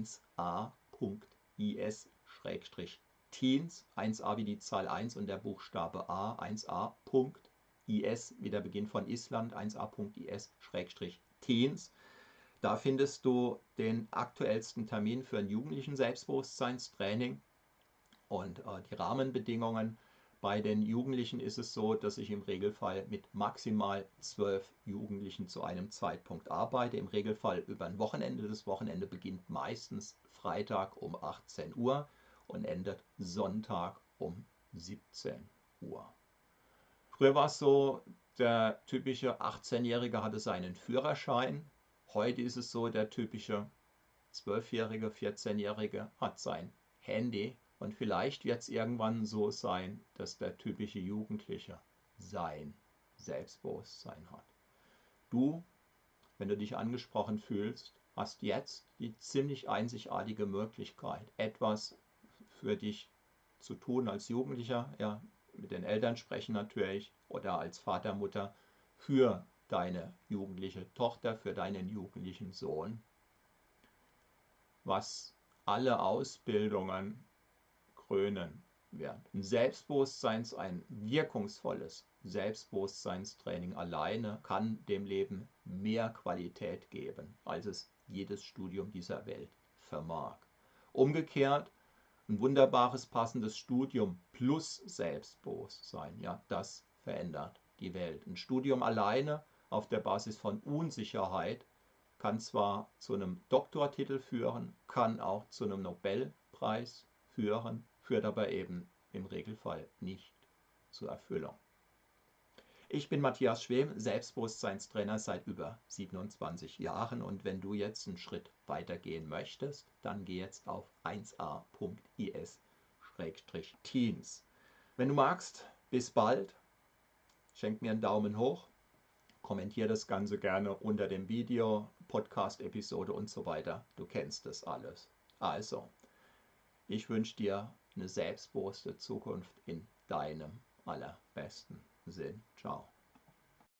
1a.is-teens, 1a wie die Zahl 1 und der Buchstabe A, 1a.is wie der Beginn von Island, 1a.is-teens. Da findest du den aktuellsten Termin für ein jugendlichen Selbstbewusstseinstraining und die Rahmenbedingungen. Bei den Jugendlichen ist es so, dass ich im Regelfall mit maximal 12 Jugendlichen zu einem Zeitpunkt arbeite. Im Regelfall über ein Wochenende. Das Wochenende beginnt meistens Freitag um 18 Uhr und endet Sonntag um 17 Uhr. Früher war es so, der typische 18-Jährige hatte seinen Führerschein. Heute ist es so, der typische 12-Jährige, 14-Jährige hat sein Handy und vielleicht wird es irgendwann so sein, dass der typische Jugendliche sein Selbstbewusstsein hat. Du, wenn du dich angesprochen fühlst, hast jetzt die ziemlich einzigartige Möglichkeit, etwas für dich zu tun als Jugendlicher, ja, mit den Eltern sprechen natürlich oder als Vater, Mutter für deine jugendliche Tochter, für deinen jugendlichen Sohn, was alle Ausbildungen krönen wird. Ein wirkungsvolles Selbstbewusstseinstraining alleine kann dem Leben mehr Qualität geben, als es jedes Studium dieser Welt vermag. Umgekehrt, ein wunderbares, passendes Studium plus Selbstbewusstsein, ja, das verändert die Welt. Ein Studium alleine auf der Basis von Unsicherheit kann zwar zu einem Doktortitel führen, kann auch zu einem Nobelpreis führen, führt aber eben im Regelfall nicht zur Erfüllung. Ich bin Matthias Schwem, Selbstbewusstseinstrainer seit über 27 Jahren und wenn du jetzt einen Schritt weitergehen möchtest, dann geh jetzt auf 1a.is-teens. Wenn du magst, bis bald, schenk mir einen Daumen hoch, kommentiere das Ganze gerne unter dem Video, Podcast-Episode und so weiter. Du kennst das alles. Also, ich wünsche dir eine selbstbewusste Zukunft in deinem allerbesten Sinn. Ciao.